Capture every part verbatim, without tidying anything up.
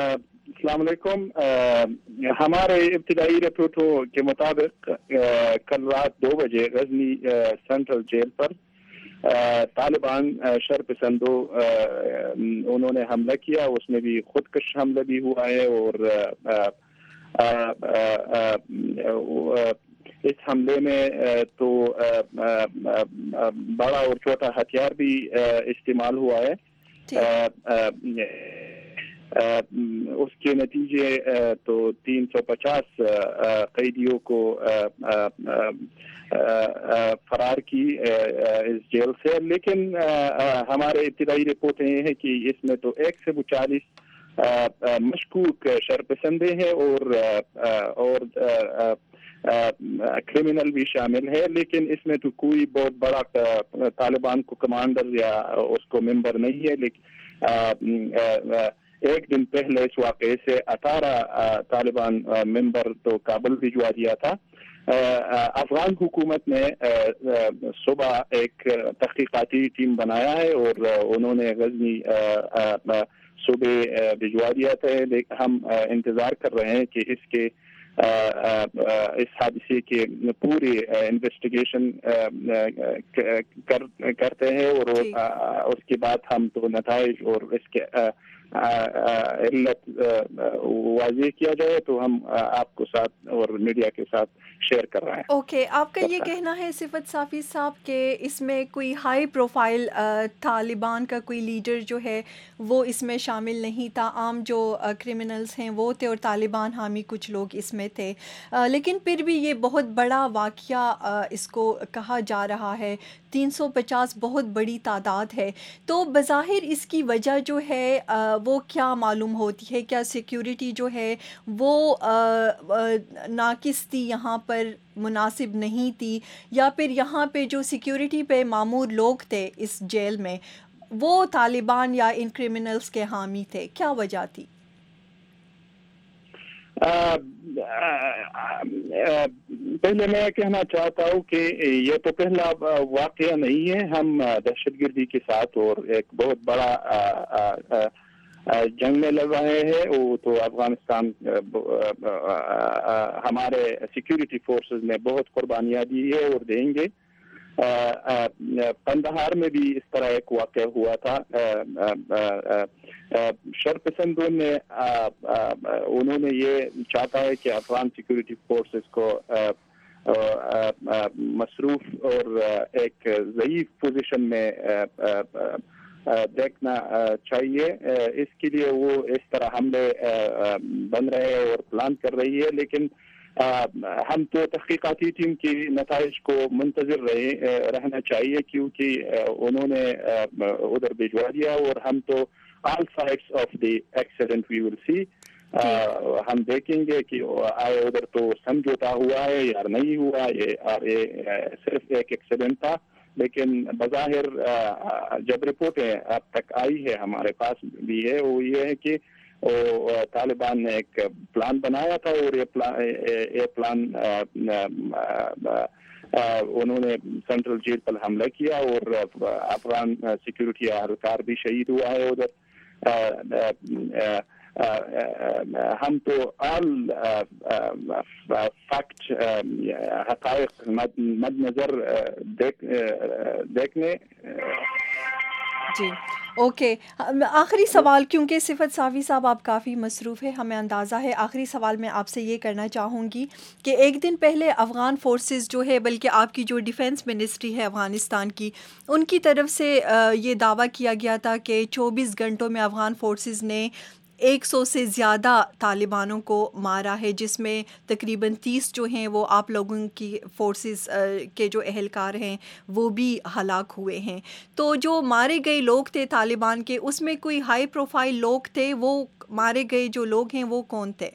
अस्सलाम वालेकुम। हमारे इब्तिदाई रिपोर्टों के मुताबिक कल रात दो बजे गजनी सेंट्रल जेल पर तालिबान शरपसंदों उन्होंने हमला किया, उसमें भी खुदकश हमला भी हुआ है और आ, आ, आ, इस हमले में तो बड़ा और छोटा हथियार भी इस्तेमाल हुआ है। उसके नतीजे तो तीन सौ पचास कैदियों को फरार की इस जेल से, लेकिन हमारे इब्तिदाई रिपोर्टें ये है कि इसमें तो एक से वो चालीस मशकूक शरपसंदे हैं और और क्रिमिनल भी शामिल है, लेकिन इसमें तो कोई बहुत बड़ा तालिबान को कमांडर या उसको मेंबर नहीं है। लेकिन एक दिन पहले इस वाक़े से अठारह तालिबान मेंबर तो काबुल भिजवा दिया था। अफगान हुकूमत ने सुबह एक तहकीकाती टीम बनाया है और उन्होंने गजनी सुबह भिजवा दिया था। हम इंतज़ार कर रहे हैं कि इसके इस हादसे के पूरे इन्वेस्टिगेशन कर, करते हैं और उसके बाद हम तो नताइज और इसके इल्लत वाज़ेह किया जाए तो हम आपको साथ और मीडिया के साथ शेयर कर रहे हैं। ओके okay, आपका ये कहना है सिफत साफ़ी साहब कि इसमें कोई हाई प्रोफाइल तालिबान का कोई लीडर जो है वो इसमें शामिल नहीं था, आम जो क्रिमिनल्स हैं वो थे और तालिबान हामी कुछ लोग इसमें थे, आ, लेकिन फिर भी ये बहुत बड़ा वाक़या इसको कहा जा रहा है। तीन सौ पचास बहुत बड़ी तादाद है, तो बज़ाहिर इसकी वजह जो है आ, वो क्या मालूम होती है? क्या सिक्योरिटी जो है वो नाकिस थी, यहाँ पर मुनासिब नहीं थी, या फिर यहाँ पे जो सिक्योरिटी पे मामूर लोग थे इस जेल में वो तालिबान या इन क्रिमिनल्स के हामी थे? क्या वजह थी? आ, आ, आ, पहले मैं कहना चाहता हूँ कि ये तो पहला वाक़या नहीं है। हम दहशतगर्दी के साथ और एक बहुत बड़ा आ, आ, आ, जंग में लड़ रहे हैं। वो तो अफगानिस्तान हमारे सिक्योरिटी फोर्सेस ने बहुत कुर्बानियाँ दी है और देंगे। कंदहार में भी इस तरह एक वाक़या हुआ था। शरपसंदों ने उन्होंने ये चाहता है कि अफगान सिक्योरिटी फोर्सेस को मसरूफ और एक ज़ईफ पोजीशन में देखना चाहिए। इसके लिए वो इस तरह हमले बन रहे हैं और प्लान कर रही है, लेकिन हम तो तहकीकाती टीम की नताइज को मुंतज़िर रहे रहना चाहिए, क्योंकि उन्होंने उधर भिजवा दिया और हम तो all sides of the accident we will see, हम देखेंगे कि आए उधर तो समझौता हुआ है या नहीं हुआ, ये और ये सिर्फ एक एक्सीडेंट था। लेकिन बज़ाहिर जब रिपोर्टें अब तक आई है हमारे पास भी है, वो ये है कि वो तालिबान ने एक प्लान बनाया था और ये प्लान ये प्लान उन्होंने सेंट्रल जेल पर हमला किया और अफगान सिक्योरिटी एहलकार भी शहीद हुआ है उधर। हम तो ऑल फैक्ट हक़ाइक़ मद्देनज़र देख देखने जी ओके okay. आखिरी सवाल, क्योंकि सिफत साफ़ी साहब आप काफ़ी मसरूफ़ है, हमें अंदाज़ा है। आखिरी सवाल मैं आपसे ये करना चाहूँगी कि एक दिन पहले अफ़गान फोर्सेस जो है, बल्कि आपकी जो डिफेंस मिनिस्ट्री है अफ़गानिस्तान की, उनकी तरफ से ये दावा किया गया था कि चौबीस घंटों में अफ़गान फोर्सेस ने सौ से ज़्यादा तालिबानों को मारा है, जिसमें तकरीबन तीस जो हैं वो आप लोगों की फोर्सेस के जो एहलकार हैं वो भी हलाक हुए हैं। तो जो मारे गए लोग थे तालिबान के, उसमें कोई हाई प्रोफाइल लोग थे? वो मारे गए जो लोग हैं वो कौन थे?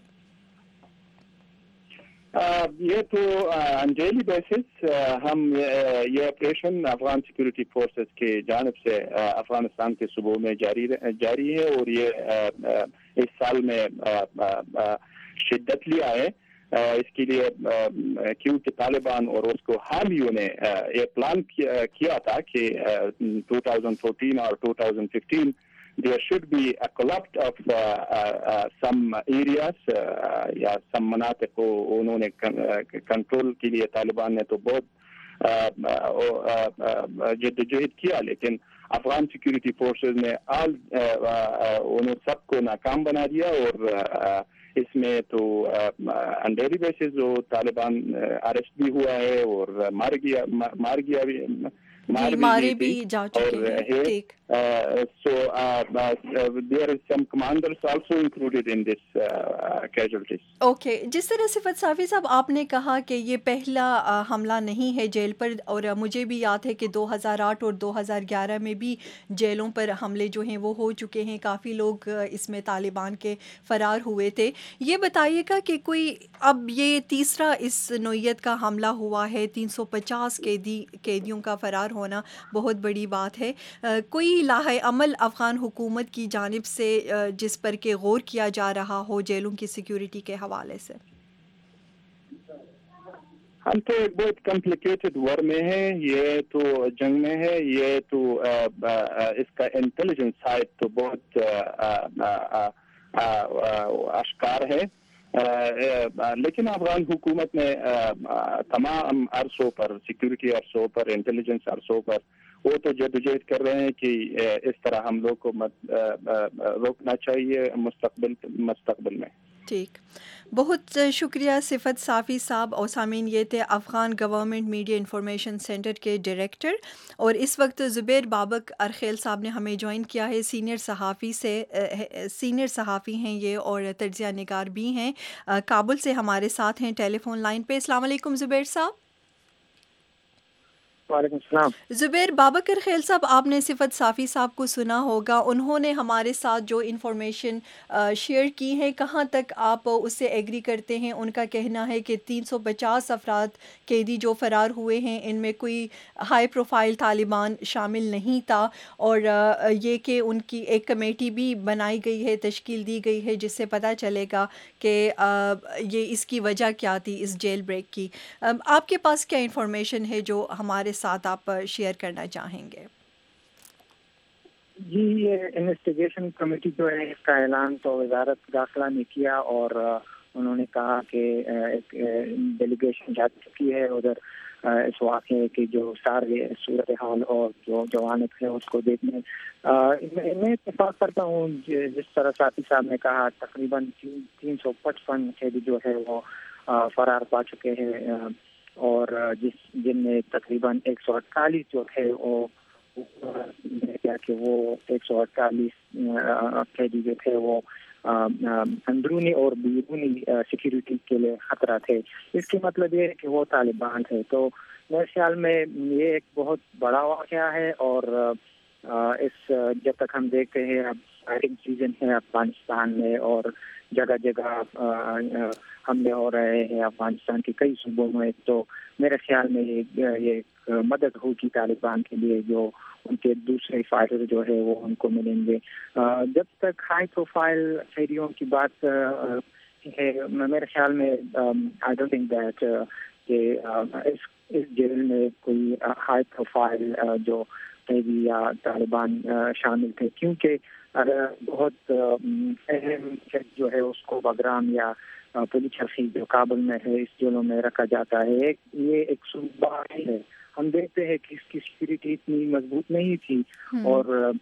Uh, ये तो डेली बेसिस हम ये ऑपरेशन अफगान सिक्योरिटी फोर्सेस के जानिब से अफगानिस्तान के सूबों में जारी जारी है और ये इस साल में शिद्दत लिया है। इसके लिए क्योंकि तालिबान और उसको हामियों ने ये प्लान किया, किया था कि दो हज़ार चौदह और दो हज़ार पंद्रह there should be a collapse of uh, uh, uh, some areas uh, یا some مناطق کو انہوں نے کنٹرول کے لیے طالبان نے تو بہت جدوجہد کیا، لیکن افغان سیکورٹی فورسز نے آل انہوں سب کو ناکام بنا دیا، اور اس میں تو آن ڈیلی بیسز جو طالبان اریسٹ بھی ہوا ہے اور مار گیا مار گیا بھی مارے بھی جا چکے ہیں. ٹھیک. Uh, so uh, uh, there is some commanders also included in this uh, casualties. Okay okay. جس طرح صفت صافی صاحب آپ نے کہا کہ یہ پہلا حملہ نہیں ہے جیل پر، اور مجھے بھی یاد ہے کہ دو ہزار آٹھ اور دو ہزار گیارہ میں بھی جیلوں پر حملے جو ہیں وہ ہو چکے ہیں، کافی لوگ اس میں طالبان کے فرار ہوئے تھے. یہ بتائیے گا کہ کوئی اب یہ تیسرا اس نوعیت کا حملہ ہوا ہے، تین سو پچاس قیدی قیدیوں کا فرار ہونا بہت بڑی بات ہے. کوئی لاہ عمل افغان حکومت کی جانب سے جس پر کہ غور کیا جا رہا ہو جیلوں کی سیکیورٹی کے حوالے سے؟ ہم تو ایک بہت کمپلیکیٹڈ وار میں ہیں، یہ تو جنگ میں ہے، یہ تو اس کا انٹیلیجنس سائڈ تو بہت اشکار ہے، لیکن افغان حکومت نے تمام عرصوں پر، سیکورٹی عرصوں پر، انٹیلیجنس عرصوں پر وہ تو جدوجہد کر رہے ہیں کہ اس طرح حملوں کو روکنا چاہیے مستقبل مستقبل میں. ٹھیک، بہت شکریہ صفت صافی صاحب. اور سامعین، یہ تھے Afghan government media information centre کے ڈائریکٹر، اور اس وقت زبیر بابک ارخیل صاحب نے ہمیں جوائن کیا ہے، سینئر صحافی سے سینئر صحافی ہیں یہ اور تجزیہ نگار بھی ہیں، کابل سے ہمارے ساتھ ہیں ٹیلی فون لائن پہ. السلام علیکم زبیر صاحب. وعلیکم السلام. زبیر بابک ارخیل صاحب، آپ نے صفت صافی صاحب کو سنا ہوگا، انہوں نے ہمارے ساتھ جو انفارمیشن شیئر کی ہے، کہاں تک آپ اس سے ایگری کرتے ہیں؟ ان کا کہنا ہے کہ تین سو پچاس افراد قیدی جو فرار ہوئے ہیں ان میں کوئی ہائی پروفائل طالبان شامل نہیں تھا، اور یہ کہ ان کی ایک کمیٹی بھی بنائی گئی ہے، تشکیل دی گئی ہے، جس سے پتہ چلے گا کہ یہ اس کی وجہ کیا تھی اس جیل بریک کی. آپ کے پاس کیا انفارمیشن ہے جو ہمارے ساتھ آپ شیئر کرنا چاہیں گے؟ جی، یہ انویسٹیگیشن کمیٹی جو ہے اس کا اعلان تو وزارت داخلہ نے کیا، اور انہوں نے کہا کہ ایک ڈیلیگیشن جا چکی ہے ادھر اس واقعے کی جو سارے صورتحال اور جو جوانب ہے اس کو دیکھنے. میں اتفاق کرتا ہوں جس طرح صافی صاحب نے کہا، تقریباً تین سو پچپن قیدی جو ہے وہ فرار پا چکے ہیں، اور جس جن میں تقریباً ایک سو اڑتالیس جو ہے وہ کیا کہ وہ ایک سو اڑتالیس قیدی جو تھے وہ اندرونی اور بیرونی سیکیورٹی کے لیے خطرہ تھے. اس کے مطلب یہ ہے کہ وہ طالبان تھے. تو میرے خیال میں یہ ایک بہت بڑا واقعہ ہے، اور اس جب تک ہم دیکھتے ہیں اب فائرنگ سیزن ہے افغانستان میں، اور جگہ جگہ حملے ہو رہے ہیں افغانستان کے کئی صوبوں میں، تو میرے خیال میں یہ مدد ہوگی طالبان کے لیے، جو ان کے دوسرے فائٹر جو ہے وہ ان کو ملیں گے. جب تک ہائی پروفائل قیدیوں کی بات ہے، میرے خیال میں آئی ڈونٹ تھنک دیٹ کہ اس اس جیل میں کوئی ہائی پروفائل جو قیدی یا طالبان شامل تھے، کیونکہ بہت اہم جو ہے اس کو بگرام یا پولیس حفیظ جو کابل میں ہے اس جیلوں میں رکھا جاتا ہے. یہ ایک صوبہ ہے، ہم دیکھتے ہیں کہ اس کی سیکورٹی اتنی مضبوط نہیں تھی، اور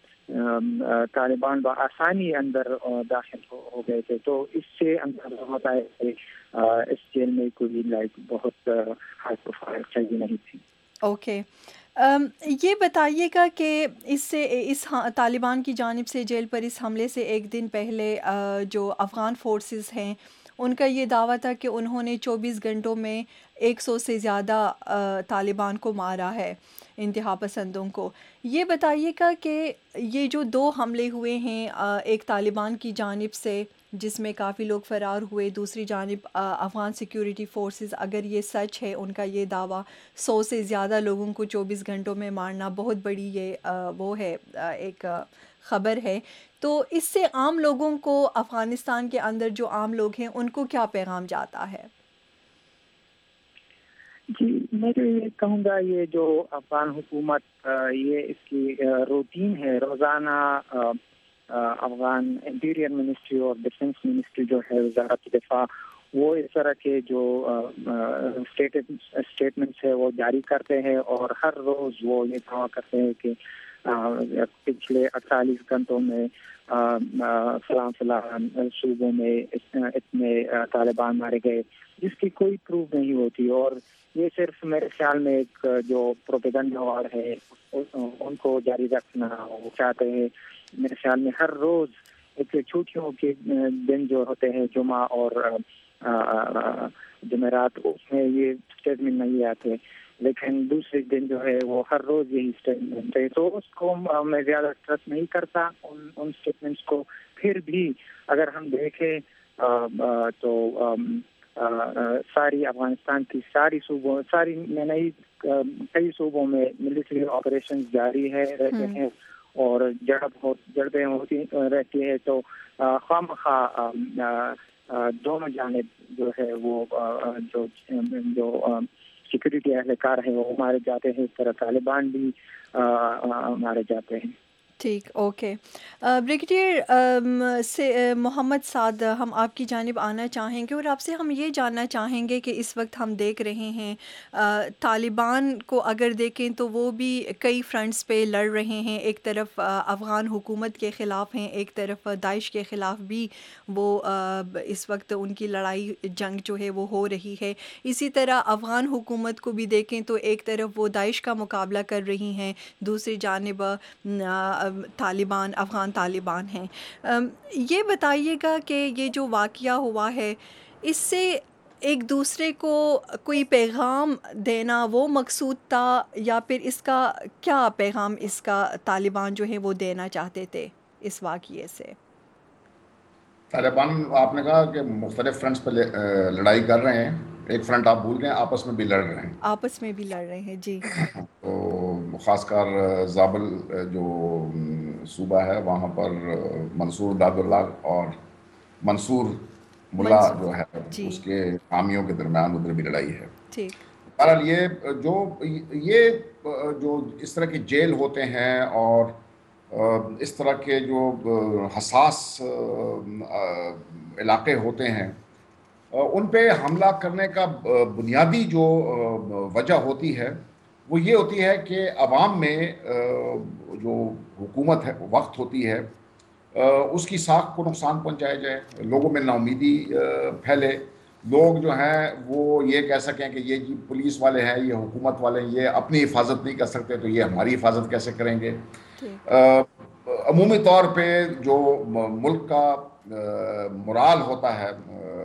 طالبان بآسانی اندر داخل ہو گئے تھے. تو اس سے اندازہ ہوتا ہے کہ اس جیل میں کوئی لائک بہت ہائی پروفائل قیدی نہیں تھی. اوکے، یہ بتائیے گا کہ اس سے اس طالبان کی جانب سے جیل پر اس حملے سے ایک دن پہلے جو افغان فورسز ہیں ان کا یہ دعویٰ تھا کہ انہوں نے چوبیس گھنٹوں میں ایک سو سے زیادہ طالبان کو مارا ہے، انتہا پسندوں کو. یہ بتائیے گا کہ یہ جو دو حملے ہوئے ہیں، ایک طالبان کی جانب سے جس میں کافی لوگ فرار ہوئے، دوسری جانب افغان سیکیورٹی فورسز، اگر یہ سچ ہے ان کا یہ دعویٰ، سو سے زیادہ لوگوں کو چوبیس گھنٹوں میں مارنا بہت بڑی یہ وہ ہے ایک خبر ہے. تو اس سے عام لوگوں کو، افغانستان کے اندر جو عام لوگ ہیں ان کو کیا پیغام جاتا ہے؟ جی، میں تو یہ کہوں گا یہ جو افغان حکومت یہ اس کی روٹین ہے، روزانہ افغان انٹیریئر منسٹری اور ڈیفنس منسٹری جو ہے وزارت دفاع وہ اس طرح کے جو اسٹیٹمنٹس ہے وہ جاری کرتے ہیں اور ہر روز وہ یہ دعویٰ کرتے ہیں کہ پچھلے اڑتالیس گھنٹوں میں فلاں فلاں صوبوں میں اتنے طالبان مارے گئے، جس کی کوئی پروف نہیں ہوتی. اور یہ صرف میرے خیال میں ایک جو پروپیگنڈا وار ہے ان کو جاری رکھنا وہ چاہتے ہیں. میرے خیال میں ہر روز ایک چھٹیوں کے دن جو ہوتے ہیں جمعہ اور جمعرات اس میں یہ اسٹیٹمنٹ نہیں آتے، لیکن دوسرے دن جو ہے وہ ہر روز یہی اسٹیٹمنٹ ہے. تو اس کو میں زیادہ ٹرسٹ نہیں کرتا ان ان اسٹیٹمنٹس کو. پھر بھی اگر ہم دیکھیں تو ساری افغانستان کی ساری صوبوں ساری میں نہیں کئی صوبوں میں ملٹری آپریشن جاری ہے رہتے ہیں اور جڑپ جڑپیں ہوتی رہتی ہے. تو خواہ مخواہ دونوں جانب جو ہے وہ جو جو سیکورٹی اہلکار ہیں وہ مارے جاتے ہیں، اس طرح طالبان بھی مارے جاتے ہیں. ٹھیک، اوکے. بریگیڈیئر سے محمد سعد، ہم آپ کی جانب آنا چاہیں گے اور آپ سے ہم یہ جاننا چاہیں گے کہ اس وقت ہم دیکھ رہے ہیں طالبان کو اگر دیکھیں تو وہ بھی کئی فرنٹس پہ لڑ رہے ہیں. ایک طرف افغان حکومت کے خلاف ہیں، ایک طرف داعش کے خلاف بھی وہ اس وقت ان کی لڑائی جنگ جو ہے وہ ہو رہی ہے. اسی طرح افغان حکومت کو بھی دیکھیں تو ایک طرف وہ داعش کا مقابلہ کر رہی ہیں، دوسری جانب طالبان افغان طالبان ہیں. یہ بتائیے گا کہ یہ جو واقعہ ہوا ہے اس سے ایک دوسرے کو کوئی پیغام دینا وہ مقصود تھا یا پھر اس کا کیا پیغام اس کا طالبان جو ہے وہ دینا چاہتے تھے اس واقعے سے؟ طالبان آپ نے کہا کہ مختلف فرنٹس پہ لڑائی کر رہے ہیں، ایک فرنٹ آپ بھول گئے آپس میں بھی لڑ رہے ہیں. آپس میں بھی لڑ رہے ہیں، جی. تو خاص کر زابل جو صوبہ ہے وہاں پر منصور داد اللہ اور منصور ملا جو ہے اس کے حامیوں کے درمیان ادھر بھی لڑائی ہے. بہرحال یہ جو یہ جو اس طرح کے جیل ہوتے ہیں اور اس طرح کے جو حساس علاقے ہوتے ہیں ان پہ حملہ کرنے کا بنیادی جو وجہ ہوتی ہے وہ یہ ہوتی ہے کہ عوام میں جو حکومت ہے وقت ہوتی ہے اس کی ساکھ کو نقصان پہنچایا جائے، لوگوں میں ناامیدی پھیلے، لوگ جو ہیں وہ یہ کہہ سکیں کہ یہ جی پولیس والے ہیں، یہ حکومت والے ہیں، یہ اپنی حفاظت نہیں کر سکتے تو یہ ہماری حفاظت کیسے کریں گے. عمومی طور پہ جو ملک کا مرال ہوتا ہے،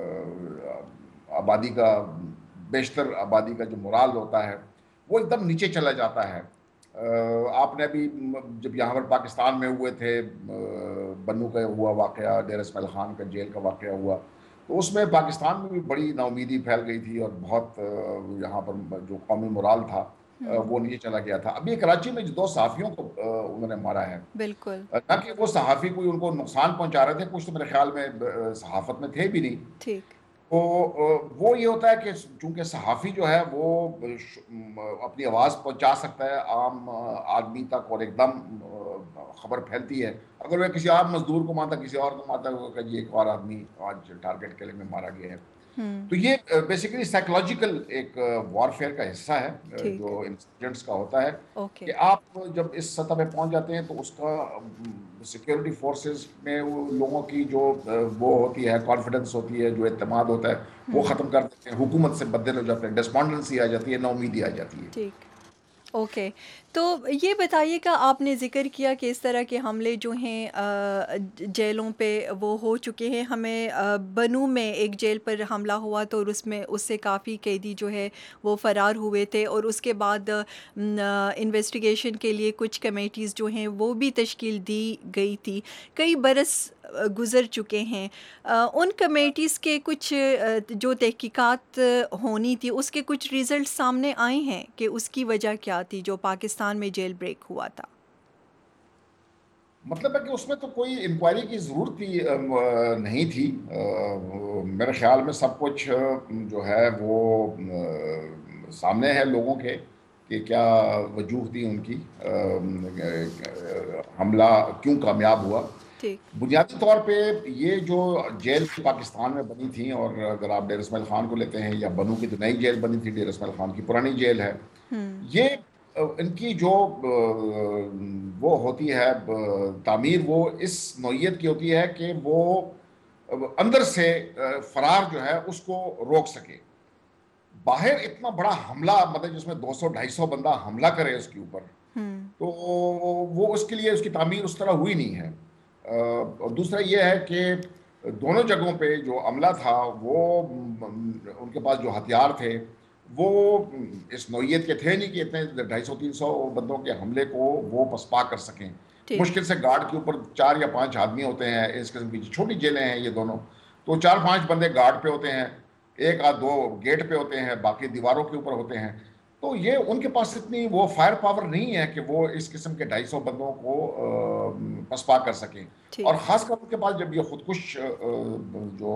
آبادی کا بیشتر آبادی کا جو مرال ہوتا ہے وہ ایک دم نیچے چلا جاتا ہے. آپ نے ابھی جب یہاں پر پاکستان میں ہوئے تھے بنو کا ہوا واقعہ، ڈیر اسماعیل خان کا جیل کا واقعہ ہوا، تو اس میں پاکستان میں بھی بڑی ناامیدی پھیل گئی تھی اور بہت یہاں پر جو قومی مرال تھا وہ نیچے چلا گیا تھا. ابھی کراچی میں جو دو صحافیوں کو انہوں نے مارا ہے، بالکل نہ کہ وہ صحافی کوئی ان کو نقصان پہنچا رہے تھے، کچھ تو میرے خیال میں صحافت میں تھے بھی نہیں. ٹھیک، تو وہ یہ ہوتا ہے کہ چونکہ صحافی جو ہے وہ اپنی آواز پہنچا سکتا ہے عام آدمی تک اور ایک دم خبر پھیلتی ہے. اگر وہ کسی اور مزدور کو مارتا، کسی اور کو مارتا کہ جی ایک اور آدمی آج ٹارگیٹ کلنگ میں مارا گیا ہے. تو یہ بیسیکلی سائیکولوجیکل ایک وارفیئر کا حصہ ہے جو انسرجنٹس کا ہوتا ہے کہ آپ جب اس سطح پہ پہنچ جاتے ہیں تو اس کا سیکیورٹی فورسز میں وہ لوگوں کی جو وہ ہوتی ہے کانفیڈنس ہوتی ہے، جو اعتماد ہوتا ہے وہ ختم کر دیتے ہیں، حکومت سے بدل ہو جاتے ہیں، ڈسپونڈنسی آ جاتی ہے، نا امیدی آ جاتی ہے. ٹھیک، اوکے. تو یہ بتائیے کہ آپ نے ذکر کیا کہ اس طرح کے حملے جو ہیں جیلوں پہ وہ ہو چکے ہیں. ہمیں بنو میں ایک جیل پر حملہ ہوا تو اس میں اس سے کافی قیدی جو ہے وہ فرار ہوئے تھے اور اس کے بعد انویسٹیگیشن کے لیے کچھ کمیٹیز جو ہیں وہ بھی تشکیل دی گئی تھی. کئی برس گزر چکے ہیں، ان کمیٹیز کے کچھ جو تحقیقات ہونی تھی اس کے کچھ ریزلٹ سامنے آئے ہیں کہ اس کی وجہ کیا تھی جو پاکستان میں جیل بریک ہوا تھا؟ مطلب ہے کہ اس میں تو کوئی انکوائری کی ضرورت ہی نہیں تھی. میرے خیال میں سب کچھ جو ہے وہ سامنے ہے لوگوں کے کہ کیا وجوہ تھی ان کی، حملہ کیوں کامیاب ہوا. ٹھیک بنیادی طور پہ یہ جو جیل پاکستان میں بنی تھیں، اور اگر آپ ڈیر اسماعیل خان کو لیتے ہیں یا بنو کی تو نئی جیل بنی تھی، ڈیر اسماعیل خان کی پرانی جیل ہے، ہوں یہ ان کی جو وہ ہوتی ہے تعمیر، وہ اس نوعیت کی ہوتی ہے کہ وہ اندر سے فرار جو ہے اس کو روک سکے. باہر اتنا بڑا حملہ، مطلب جس میں دو سو ڈھائی سو بندہ حملہ کرے اس کے اوپر، ہوں تو وہ اس کے لیے اس کی تعمیر اس طرح ہوئی نہیں ہے. اور دوسرا یہ ہے کہ دونوں جگہوں پہ جو عملہ تھا وہ ان کے پاس جو ہتھیار تھے وہ اس نوعیت کے تھے نہیں کہ اتنے ڈھائی سو تین سو بندوں کے حملے کو وہ پسپا کر سکیں. ٹھیک مشکل سے گارڈ کے اوپر چار یا پانچ آدمی ہوتے ہیں، اس قسم کی چھوٹی جیلیں ہیں یہ دونوں، تو چار پانچ بندے گارڈ پہ ہوتے ہیں، ایک آدھ دو گیٹ پہ ہوتے ہیں، باقی دیواروں کے اوپر ہوتے ہیں. تو یہ ان کے پاس اتنی وہ فائر پاور نہیں ہے کہ وہ اس قسم کے ڈھائی سو بندوں کو پسپا کر سکیں. اور ٹھیک خاص کر ان کے پاس جب یہ خودکش جو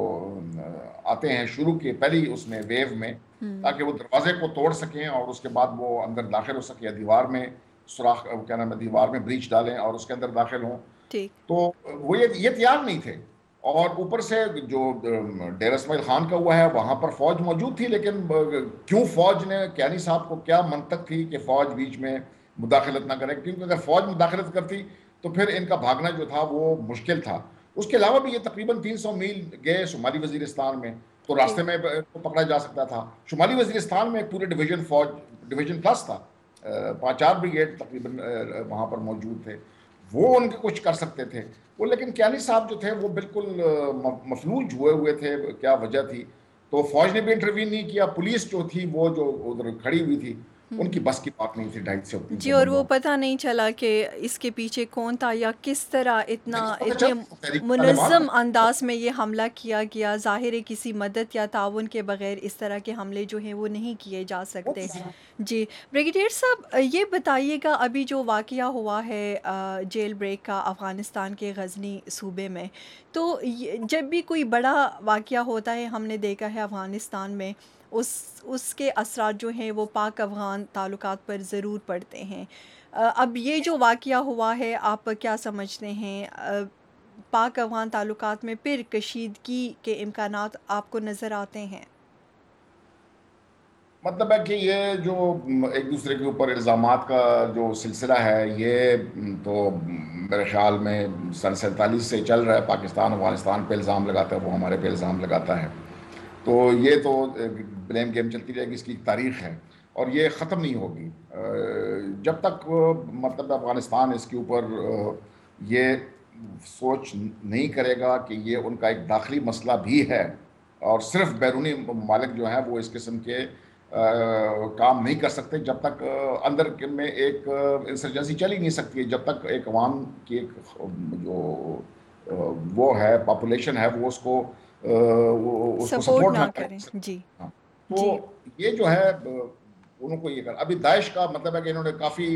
آتے ہیں شروع کے پہلی اس میں ویو میں، ہوں تاکہ وہ دروازے کو توڑ سکیں اور اس کے بعد وہ اندر داخل ہو سکیں، یا دیوار میں سوراخ کیا نام ہے دیوار میں بریچ ڈالیں اور اس کے اندر داخل ہوں. ٹھیک تو وہ یہ یہ تیار نہیں تھے. اور اوپر سے جو ڈیر اسماعیل خان کا ہوا ہے وہاں پر فوج موجود تھی، لیکن کیوں فوج نے، کیانی صاحب کو کیا منطق تھی کہ فوج بیچ میں مداخلت نہ کرے؟ کیونکہ اگر فوج مداخلت کرتی تو پھر ان کا بھاگنا جو تھا وہ مشکل تھا. اس کے علاوہ بھی یہ تقریباً تین سو میل گئے شمالی وزیرستان میں، تو راستے ٹھیک میں پکڑا جا سکتا تھا. شمالی وزیرستان میں ایک پورے ڈویژن فوج، ڈویژن پلس تھا، پانچ چار بریگیڈ تقریباً وہاں پر موجود تھے، وہ ان کے کچھ کر سکتے تھے وہ. لیکن کیانی صاحب جو تھے وہ بالکل مفلوج ہوئے ہوئے تھے. کیا وجہ تھی؟ تو فوج نے بھی انٹروین نہیں کیا. پولیس جو تھی وہ جو ادھر کھڑی ہوئی تھی ان کی بس کی بات نہیں تھی ڈھائی سو تین جی، سو اور وہ بندوں. پتہ نہیں چلا کہ اس کے پیچھے کون تھا یا کس طرح اتنا لیکن پتہ اتنے چلا تحریک طالبان منظم کا. انداز میں یہ حملہ کیا گیا. ظاہر ہے کسی مدد یا تعاون کے بغیر اس طرح کے حملے جو ہیں وہ نہیں کیے جا سکتے. جی بریگیڈیئر صاحب، یہ بتائیے گا ابھی جو واقعہ ہوا ہے جیل بریک کا افغانستان کے غزنی صوبے میں، تو جب بھی کوئی بڑا واقعہ ہوتا ہے ہم نے دیکھا ہے افغانستان میں اس اس کے اثرات جو ہیں وہ پاک افغان تعلقات پر ضرور پڑتے ہیں. اب یہ جو واقعہ ہوا ہے آپ کیا سمجھتے ہیں؟ پاک افغان تعلقات میں پھر کشیدگی کے امکانات آپ کو نظر آتے ہیں؟ مطلب ہے کہ یہ جو ایک دوسرے کے اوپر الزامات کا جو سلسلہ ہے یہ تو میرے خیال میں سن سینتالیس سے چل رہا ہے. پاکستان افغانستان پہ الزام لگاتا ہے، وہ ہمارے پہ الزام لگاتا ہے. تو یہ تو بلیم گیم چلتی رہے گی، اس کی تاریخ ہے اور یہ ختم نہیں ہوگی جب تک مطلب افغانستان اس کے اوپر یہ سوچ نہیں کرے گا کہ یہ ان کا ایک داخلی مسئلہ بھی ہے، اور صرف بیرونی ممالک جو ہیں وہ اس قسم کے کام نہیں کر سکتے. جب تک اندر میں ایک انسرجنسی چل ہی نہیں سکتی ہے، جب تک ایک عوام کی ایک جو وہ ہے پاپولیشن ہے وہ اس کو اس کو سپورٹ سپورٹ نہ نہ کریں. کرے. جی تو جی یہ جو ہے انہوں کو یہ کر. ابھی داعش کا مطلب ہے کہ انہوں نے کافی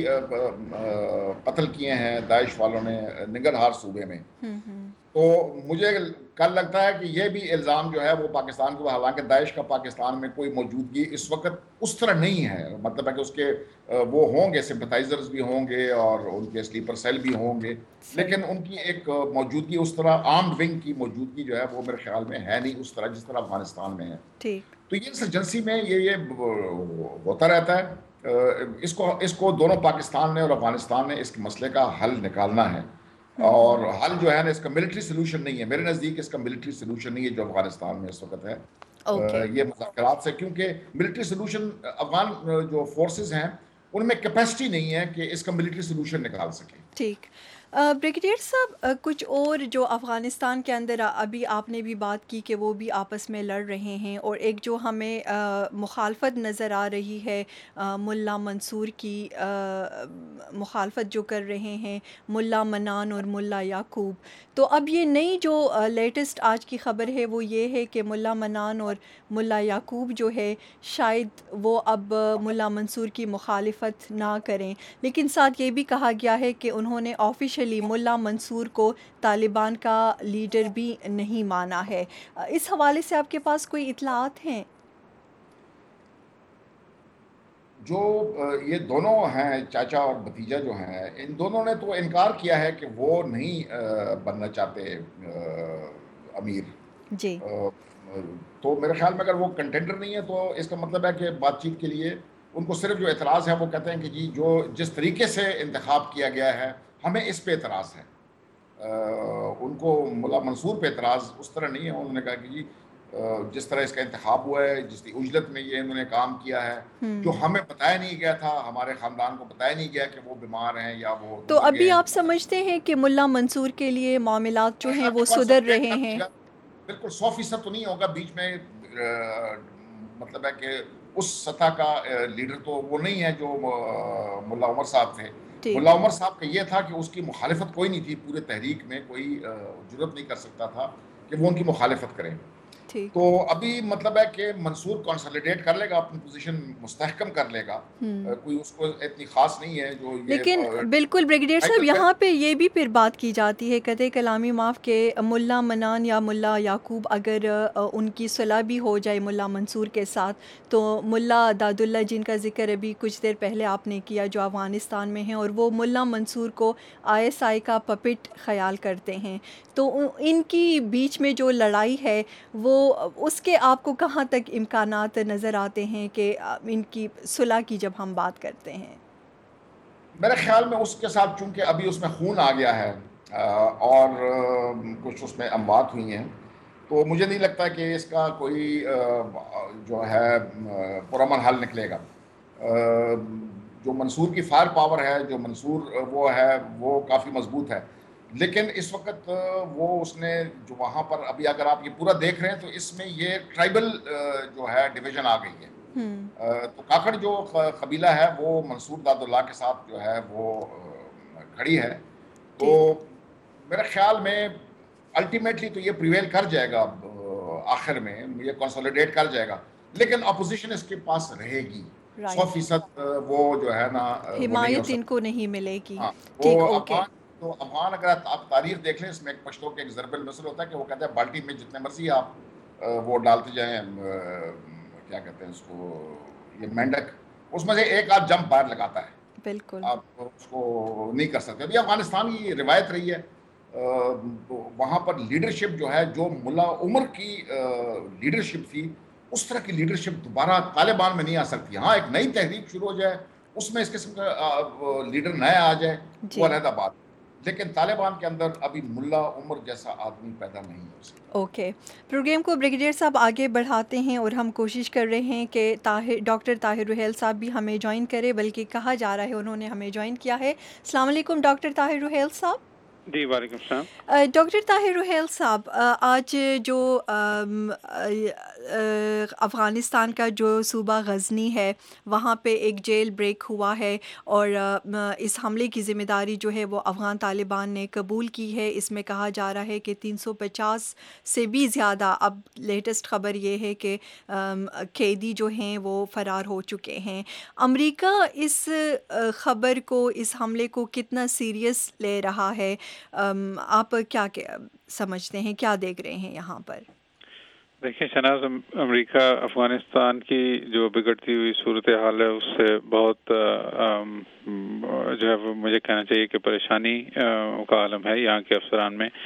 قتل کیے ہیں داعش والوں نے ننگرہار صوبے میں. ہوں ہوں تو مجھے کل لگتا ہے کہ یہ بھی الزام جو ہے وہ پاکستان کو، حالانکہ داعش کا پاکستان میں کوئی موجودگی اس وقت اس طرح نہیں ہے. مطلب ہے کہ اس کے وہ ہوں گے سمپتھائزرز بھی ہوں گے اور ان کے سلیپر سیل بھی ہوں گے، لیکن ان کی ایک موجودگی اس طرح آرمڈ ونگ کی موجودگی جو ہے وہ میرے خیال میں ہے نہیں اس طرح جس طرح افغانستان میں ہے. ٹھیک تو یہ انسرجنسی میں یہ یہ ہوتا رہتا ہے. اس کو اس کو دونوں پاکستان نے اور افغانستان نے اس کے مسئلے کا حل نکالنا ہے. اور حل جو ہے نا اس کا ملٹری سلوشن نہیں ہے میرے نزدیک، اس کا ملٹری سلوشن نہیں ہے جو افغانستان میں اس وقت ہے. اوکے یہ مذاکرات سے، کیونکہ ملٹری سلوشن افغان جو فورسز ہیں ان میں کیپیسٹی نہیں ہے کہ اس کا ملٹری سلوشن نکال سکیں. ٹھیک. بریگیڈیئر صاحب، کچھ اور جو افغانستان کے اندر ابھی آپ نے بھی بات کی کہ وہ بھی آپس میں لڑ رہے ہیں، اور ایک جو ہمیں مخالفت نظر آ رہی ہے ملا منصور کی مخالفت جو کر رہے ہیں ملا منان اور ملا یعقوب. تو اب یہ نئی جو لیٹسٹ آج کی خبر ہے وہ یہ ہے کہ ملا منان اور ملا یعقوب جو ہے شاید وہ اب ملا منصور کی مخالفت نہ کریں، لیکن ساتھ یہ بھی کہا گیا ہے کہ انہوں نے آفیشلی ملا منصور کو طالبان کا لیڈر بھی نہیں مانا ہے. اس حوالے سے آپ کے پاس کوئی اطلاعات ہیں؟ جو یہ دونوں ہیں چاچا اور بھتیجا جو ہیں ان دونوں نے تو انکار کیا ہے کہ وہ نہیں بننا چاہتے امیر. جی تو میرے خیال میں اگر وہ کنٹینڈر نہیں ہے تو اس کا مطلب ہے کہ بات چیت کے لیے ان کو صرف جو اعتراض ہے وہ کہتے ہیں کہ جی جو جس طریقے سے انتخاب کیا گیا ہے ہمیں اس پہ اعتراض ہے. ان کو ملا منصور پہ اعتراض اس طرح نہیں ہے. انہوں نے کہا کہ جی جس طرح اس کا انتخاب ہوا ہے, جس کی اجلت میں یہ انہوں نے کام کیا ہے, جو ہمیں بتایا نہیں گیا تھا, ہمارے خاندان کو بتایا نہیں گیا کہ وہ بیمار ہیں یا وہ تو گزر گئے ابھی ہیں. آپ سمجھتے ہیں کہ ملا منصور کے لیے معاملات جو ہیں وہ سدھر رہے ہیں؟ بالکل سو فیصد تو نہیں ہوگا, بیچ میں مطلب ہے کہ اس سطح کا لیڈر تو وہ نہیں ہے جو ملا عمر صاحب تھے. ملا عمر صاحب کا یہ تھا کہ اس کی مخالفت کوئی نہیں تھی, پورے تحریک میں کوئی جرات نہیں کر سکتا تھا کہ وہ ان کی مخالفت کریں. تو ابھی مطلب ہے کہ منصور کنسولیڈیٹ کر لے گا, اپنی پوزیشن مستحکم کر لے گا, کوئی اس کو اتنی خاص نہیں ہے جو یہ. لیکن بالکل بریگیڈیئر صاحب یہاں پہ یہ بھی پھر بات کی جاتی ہے قطع کلامی معاف کہ ملا منان یا ملا یعقوب اگر ان کی صلح بھی ہو جائے ملا منصور کے ساتھ تو ملا داد اللہ جن کا ذکر ابھی کچھ دیر پہلے آپ نے کیا جو افغانستان میں ہیں اور وہ ملا منصور کو آئی ایس آئی کا پپٹ خیال کرتے ہیں, تو ان کی بیچ میں جو لڑائی ہے وہ اس کے آپ کو کہاں تک امکانات نظر آتے ہیں کہ ان کی صلح کی جب ہم بات کرتے ہیں؟ میرے خیال میں اس کے ساتھ چونکہ ابھی اس میں خون آ گیا ہے اور کچھ اس میں اموات ہوئی ہیں, تو مجھے نہیں لگتا کہ اس کا کوئی جو ہے پرامن حل نکلے گا. جو منصور کی فائر پاور ہے, جو منصور وہ ہے وہ کافی مضبوط ہے, لیکن اس وقت وہ اس نے جو وہاں پر ابھی اگر آپ یہ پورا دیکھ رہے ہیں تو اس میں یہ ٹرائبل جو ہے ڈویژن آ گئی ہے. تو کاکڑ جو قبیلہ ہے وہ منصور داد اللہ کے ساتھ جو ہے وہ کھڑی ہے. تو میرے خیال میں الٹیمیٹلی تو یہ پریویل کر جائے گا, آخر میں یہ کنسولیڈیٹ کر جائے گا, لیکن اپوزیشن اس کے پاس رہے گی. سو فیصد وہ جو ہے نا حمایت ان کو نہیں ملے گی. وہ افغان تو افغان اگر آپ تاریخ دیکھ لیں, اس میں ایک پشتو کے ایک ضرب المثل ہوتا ہے کہ وہ کہتے ہیں بالٹی میں جتنے مرضی آپ وہ ڈالتے جائیں, کیا کہتے ہیں اس کو, یہ مینڈک, اس میں سے ایک آدھ جمپ باہر لگاتا ہے. بالکل آپ اس کو نہیں کر سکتے. ابھی افغانستان کی روایت رہی ہے, وہاں پر لیڈرشپ جو ہے جو ملا عمر کی لیڈرشپ تھی اس طرح کی لیڈرشپ دوبارہ طالبان میں نہیں آ سکتی. ہاں ایک نئی تحریک شروع ہو جائے, اس میں اس قسم کا لیڈر نیا آ جائے وہ علیحدہ بات, لیکن طالبان کے اندر ابھی ملا عمر جیسا آدمی پیدا نہیں ہو سکتا. اوکے پروگرام کو بریگیڈیئر صاحب آگے بڑھاتے ہیں اور ہم کوشش کر رہے ہیں کہ طاہر ڈاکٹر طاہر رحیل صاحب بھی ہمیں جوائن کرے, بلکہ کہا جا رہا ہے انہوں نے ہمیں جوائن کیا ہے. السلام علیکم ڈاکٹر طاہر رحیل صاحب. جی وعلیکم السلام. ڈاکٹر طاہر رحیل صاحب, آج جو افغانستان کا جو صوبہ غزنی ہے وہاں پہ ایک جیل بریک ہوا ہے اور اس حملے کی ذمہ داری جو ہے وہ افغان طالبان نے قبول کی ہے. اس میں کہا جا رہا ہے کہ تین سو پچاس سے بھی زیادہ, اب لیٹسٹ خبر یہ ہے کہ قیدی جو ہیں وہ فرار ہو چکے ہیں. امریکہ اس خبر کو, اس حملے کو کتنا سیریس لے رہا ہے؟ آپ کیا سمجھتے ہیں, کیا دیکھ رہے ہیں یہاں پر؟ دیکھیں شناز, امریکہ افغانستان کی جو بگڑتی ہوئی صورتحال ہے اس سے بہت جو ہے مجھے کہنا چاہیے کہ پریشانی کا عالم ہے یہاں کے افسران میں.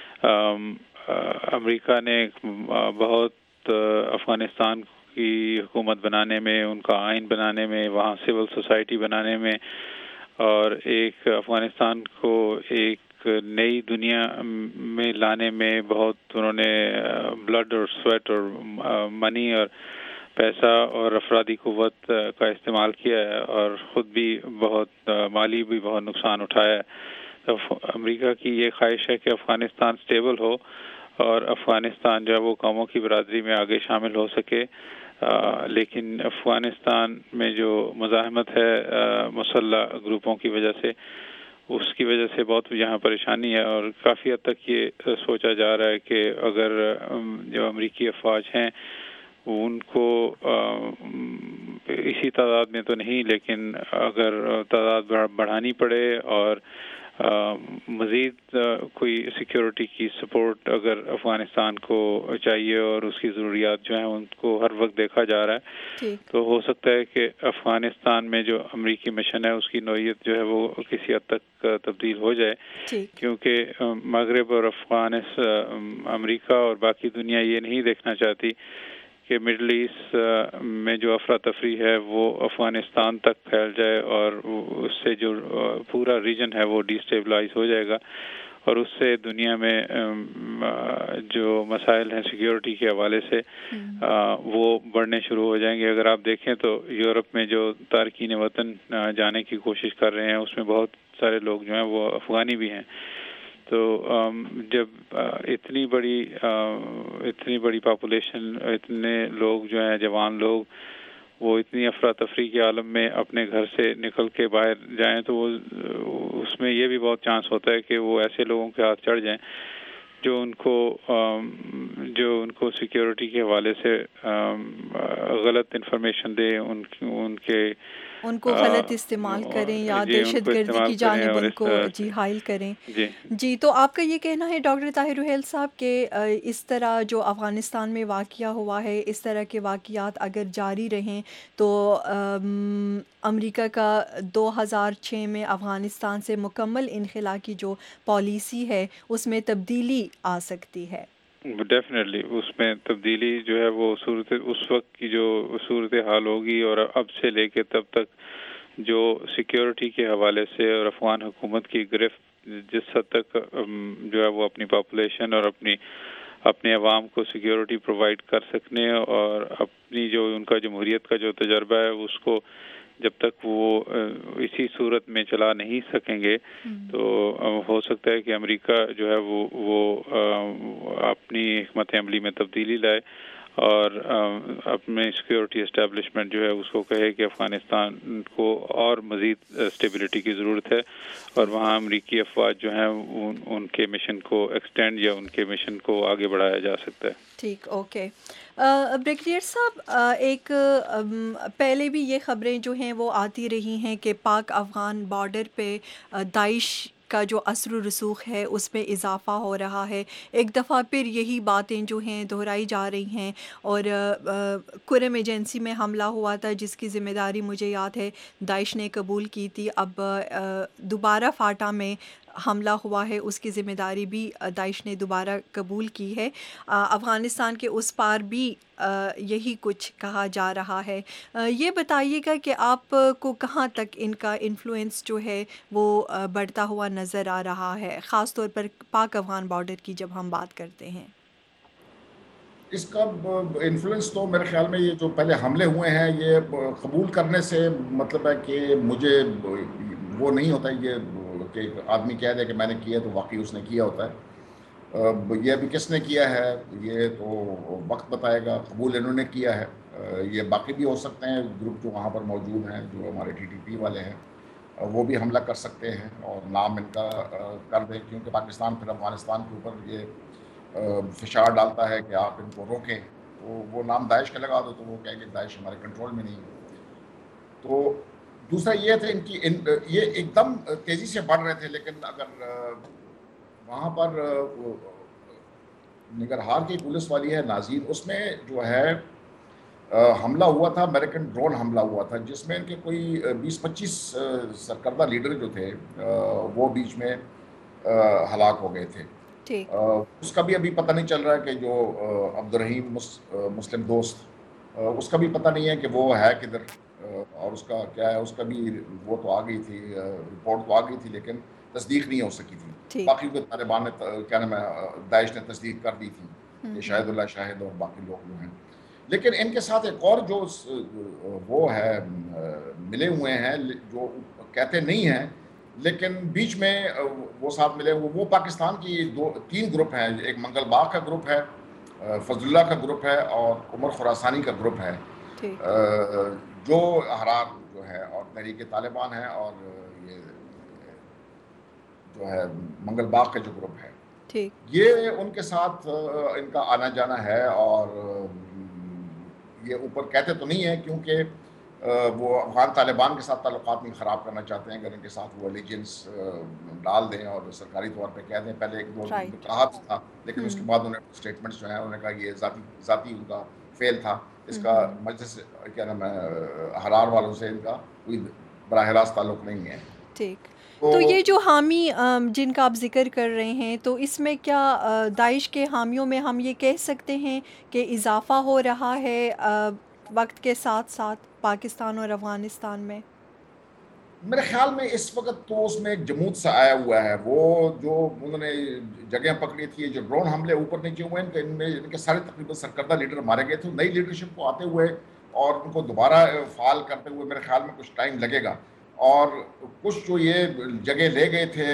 امریکہ نے بہت افغانستان کی حکومت بنانے میں, ان کا آئین بنانے میں, وہاں سول سوسائٹی بنانے میں اور ایک افغانستان کو ایک نئی دنیا میں لانے میں بہت انہوں نے بلڈ اور سویٹ اور منی اور پیسہ اور افرادی قوت کا استعمال کیا ہے اور خود بھی بہت مالی بھی بہت نقصان اٹھایا ہے. امریکہ کی یہ خواہش ہے کہ افغانستان سٹیبل ہو اور افغانستان جو ہے وہ قوموں کی برادری میں آگے شامل ہو سکے, لیکن افغانستان میں جو مزاحمت ہے مسلح گروپوں کی وجہ سے, اس کی وجہ سے بہت یہاں پریشانی ہے اور کافی حد تک یہ سوچا جا رہا ہے کہ اگر جو امریکی افواج ہیں ان کو اسی تعداد میں تو نہیں لیکن اگر تعداد بڑھانی پڑے اور مزید کوئی سیکیورٹی کی سپورٹ اگر افغانستان کو چاہیے اور اس کی ضروریات جو ہیں ان کو ہر وقت دیکھا جا رہا ہے، تو ہو سکتا ہے کہ افغانستان میں جو امریکی مشن ہے اس کی نوعیت جو ہے وہ کسی حد تک تبدیل ہو جائے، کیونکہ مغرب اور افغانستان امریکہ اور باقی دنیا یہ نہیں دیکھنا چاہتی کہ مڈل ایسٹ میں جو افراتفری ہے وہ افغانستان تک پھیل جائے اور اس سے جو پورا ریجن ہے وہ ڈی اسٹیبلائز ہو جائے گا، اور اس سے دنیا میں جو مسائل ہیں سیکیورٹی کے حوالے سے وہ بڑھنے شروع ہو جائیں گے۔ اگر آپ دیکھیں تو یورپ میں جو تارکین وطن جانے کی کوشش کر رہے ہیں اس میں بہت سارے لوگ جو ہیں وہ افغانی بھی ہیں، تو جب اتنی بڑی اتنی بڑی پاپولیشن، اتنے لوگ جو ہیں جوان لوگ وہ اتنی افراتفری کے عالم میں اپنے گھر سے نکل کے باہر جائیں تو وہ اس میں یہ بھی بہت چانس ہوتا ہے کہ وہ ایسے لوگوں کے ہاتھ چڑھ جائیں جو ان کو جو ان کو سیکیورٹی کے حوالے سے غلط انفارمیشن دے، ان ان کے ان کو غلط استعمال کریں یا دہشت گردی کی جانب ان کو جی حائل کریں۔ جی جی تو آپ کا یہ کہنا ہے ڈاکٹر طاہر رحیل صاحب کہ اس طرح جو افغانستان میں واقعہ ہوا ہے، اس طرح کے واقعات اگر جاری رہیں تو امریکہ کا دو ہزار چھ میں افغانستان سے مکمل انخلا کی جو پالیسی ہے اس میں تبدیلی آ سکتی ہے؟ ڈیفینیٹلی اس میں تبدیلی جو ہے وہ صورت اس وقت کی جو صورت حال ہوگی اور اب سے لے کے تب تک جو سیکیورٹی کے حوالے سے اور افغان حکومت کی گرفت جس حد تک جو ہے وہ اپنی پاپولیشن اور اپنی اپنے عوام کو سیکیورٹی پرووائڈ کر سکنے اور اپنی جو ان کا جمہوریت کا جو تجربہ ہے اس کو جب تک وہ اسی صورت میں چلا نہیں سکیں گے تو ہو سکتا ہے کہ امریکہ جو ہے وہ وہ اپنی حکمت عملی میں تبدیلی لائے اور اپنے سیکیورٹی اسٹیبلشمنٹ جو ہے اس کو کہے کہ افغانستان کو اور مزید اسٹیبلٹی کی ضرورت ہے اور وہاں امریکی افواج جو ہیں ان, ان کے مشن کو ایکسٹینڈ یا ان کے مشن کو آگے بڑھایا جا سکتا ہے۔ ٹھیک، اوکے۔ بریگیڈیئر صاحب، ایک پہلے بھی یہ خبریں جو ہیں وہ آتی رہی ہیں کہ پاک افغان بارڈر پہ داعش کا جو اثر و رسوخ ہے اس میں اضافہ ہو رہا ہے۔ ایک دفعہ پھر یہی باتیں جو ہیں دہرائی جا رہی ہیں اور کرم ایجنسی میں حملہ ہوا تھا جس کی ذمہ داری مجھے یاد ہے داعش نے قبول کی تھی، اب دوبارہ فاٹا میں حملہ ہوا ہے اس کی ذمہ داری بھی داعش نے دوبارہ قبول کی ہے۔ افغانستان کے اس پار بھی یہی کچھ کہا جا رہا ہے۔ یہ بتائیے گا کہ آپ کو کہاں تک ان کا انفلوئنس جو ہے وہ بڑھتا ہوا نظر آ رہا ہے، خاص طور پر پاک افغان بارڈر کی جب ہم بات کرتے ہیں؟ اس کا انفلوئنس تو میرے خیال میں یہ جو پہلے حملے ہوئے ہیں یہ قبول کرنے سے مطلب ہے کہ مجھے وہ نہیں ہوتا یہ کہ آدمی کہہ دے کہ میں نے کیا تو واقعی اس نے کیا ہوتا ہے۔ یہ ابھی کس نے کیا ہے یہ تو وقت بتائے گا۔ قبول انہوں نے کیا ہے، یہ باقی بھی ہو سکتے ہیں گروپ جو وہاں پر موجود ہیں جو ہمارے ٹی ٹی پی والے ہیں وہ بھی حملہ کر سکتے ہیں اور نام ان کا کر دیں، کیونکہ پاکستان پھر افغانستان کے اوپر یہ فشار ڈالتا ہے کہ آپ ان کو روکیں، تو وہ نام داعش کا لگا دو تو وہ کہیں کہ داعش ہمارے کنٹرول میں نہیں ہے۔ تو دوسرا یہ تھا ان کی ان یہ ایک دم تیزی سے بڑھ رہے تھے، لیکن اگر وہاں پر نگرہار کی پولیس والی ہے نازین، اس میں جو ہے حملہ ہوا تھا، امریکن ڈرون حملہ ہوا تھا جس میں ان کے کوئی بیس پچیس سرکردہ لیڈر جو تھے وہ بیچ میں ہلاک ہو گئے تھے۔ اس کا بھی ابھی پتہ نہیں چل رہا ہے کہ جو عبد الرحیم مسلم دوست اس کا بھی پتہ نہیں ہے کہ وہ ہے کدھر اور اس کا کیا ہے۔ اس کا بھی وہ تو آ گئی تھی، رپورٹ تو آ گئی تھی لیکن تصدیق نہیں ہو سکی تھی۔ باقی کو طالبان نے کیا نام ہے داعش نے تصدیق کر دی تھی کہ شاہد اللہ شاہد اور باقی لوگ جو ہیں۔ لیکن ان کے ساتھ ایک اور جو وہ ہے ملے ہوئے ہیں جو کہتے نہیں ہیں لیکن بیچ میں وہ ساتھ ملے وہ وہ پاکستان کی دو تین گروپ ہیں، ایک منگل باغ کا گروپ ہے، فضل اللہ کا گروپ ہے اور عمر خراسانی کا گروپ ہے جو احرار جو ہے اور تحریک طالبان ہے اور یہ جو ہے منگل باغ کا جو گروپ ہے یہ ان کے ساتھ ان کا آنا جانا ہے۔ اور یہ اوپر کہتے تو نہیں ہے کیونکہ وہ افغان طالبان کے ساتھ تعلقات نہیں خراب کرنا چاہتے ہیں، اگر ان کے ساتھ وہ الیجنس ڈال دیں اور سرکاری طور پہ کہہ دیں. پہلے ایک دو دن کہا تھا، لیکن اس کے بعد انہوں نے اسٹیٹمنٹس جو ہیں انہوں نے کہا یہ ذاتی ذاتی ان کا فیل تھا. اس کا مجلس کیا نام ہے حرار والوں سے ان کا کوئی براہ راست تعلق نہیں ہے. ٹھیک. تو یہ جو حامی جن کا آپ ذکر کر رہے ہیں، تو اس میں کیا داعش کے حامیوں میں ہم یہ کہہ سکتے ہیں کہ اضافہ ہو رہا ہے وقت کے ساتھ ساتھ پاکستان اور افغانستان میں؟ میرے خیال میں اس وقت تو اس میں ایک جمود سا آیا ہوا ہے. وہ جو انہوں نے جگہیں پکڑی تھی، جو ڈرون حملے اوپر نیچے ہوئے ہیں، ان میں ان کے سارے تقریباً سرکردہ لیڈر مارے گئے تھے. نئی لیڈرشپ کو آتے ہوئے اور ان کو دوبارہ فعال کرتے ہوئے میرے خیال میں کچھ ٹائم لگے گا. اور کچھ جو یہ جگہ لے گئے تھے،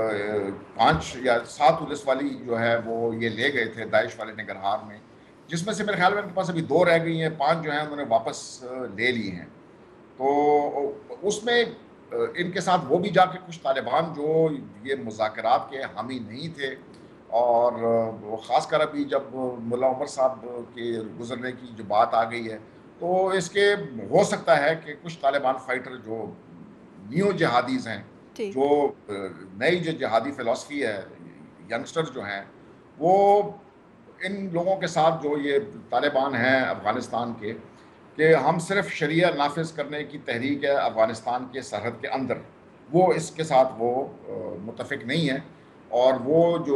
پانچ یا سات پولیس والی جو ہے وہ یہ لے گئے تھے داعش والے نگرہار میں، جس میں سے میرے خیال میں ان کے پاس ابھی دو رہ گئی ہیں، پانچ جو ہیں انہوں نے واپس لے لی ہیں. تو اس میں ان کے ساتھ وہ بھی جا کے کچھ طالبان جو یہ مذاکرات کے حامی نہیں تھے، اور خاص کر ابھی جب ملا عمر صاحب کے گزرنے کی جو بات آ گئی ہے، تو اس کے ہو سکتا ہے کہ کچھ طالبان فائٹر جو نیو جہادیز ہیں، جو نئی جو جہادی فلسفی ہے، ینگسٹر جو ہیں، وہ ان لوگوں کے ساتھ جو یہ طالبان ہیں افغانستان کے، کہ ہم صرف شریعہ نافذ کرنے کی تحریک ہے افغانستان کے سرحد کے اندر، وہ اس کے ساتھ وہ متفق نہیں ہے. اور وہ جو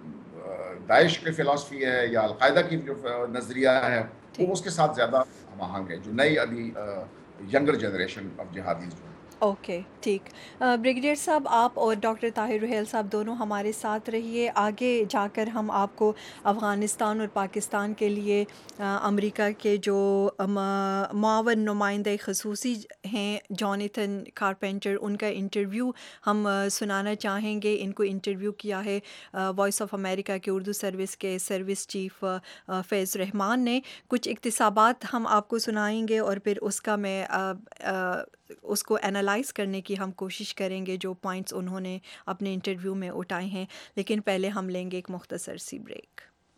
داعش کی فلسفی ہے یا القاعدہ کی جو نظریہ ہے، وہ اس کے ساتھ زیادہ ہم آہنگ ہے، جو نئی ابھی ینگر جنریشن آف جہادیز جو ہے. اوکے ٹھیک. بریگیڈیئر صاحب، آپ اور ڈاکٹر طاہر رحیل صاحب دونوں ہمارے ساتھ رہیے. آگے جا کر ہم آپ کو افغانستان اور پاکستان کے لیے امریکہ کے جو معاون نمائندہ خصوصی ہیں جونیتھن کارپینٹر، ان کا انٹرویو ہم سنانا چاہیں گے. ان کو انٹرویو کیا ہے وائس آف امریکہ کے اردو سروس کے سروس چیف فیض رحمان نے. کچھ اقتباسات ہم آپ کو سنائیں گے اور پھر اس کا میں اس کو انالائز کرنے کی ہم کوشش کریں گے جو پوائنٹس انہوں نے اپنے انٹرویو میں اٹھائے ہیں. لیکن پہلے ہم لیں گے ایک مختصر سی بریک.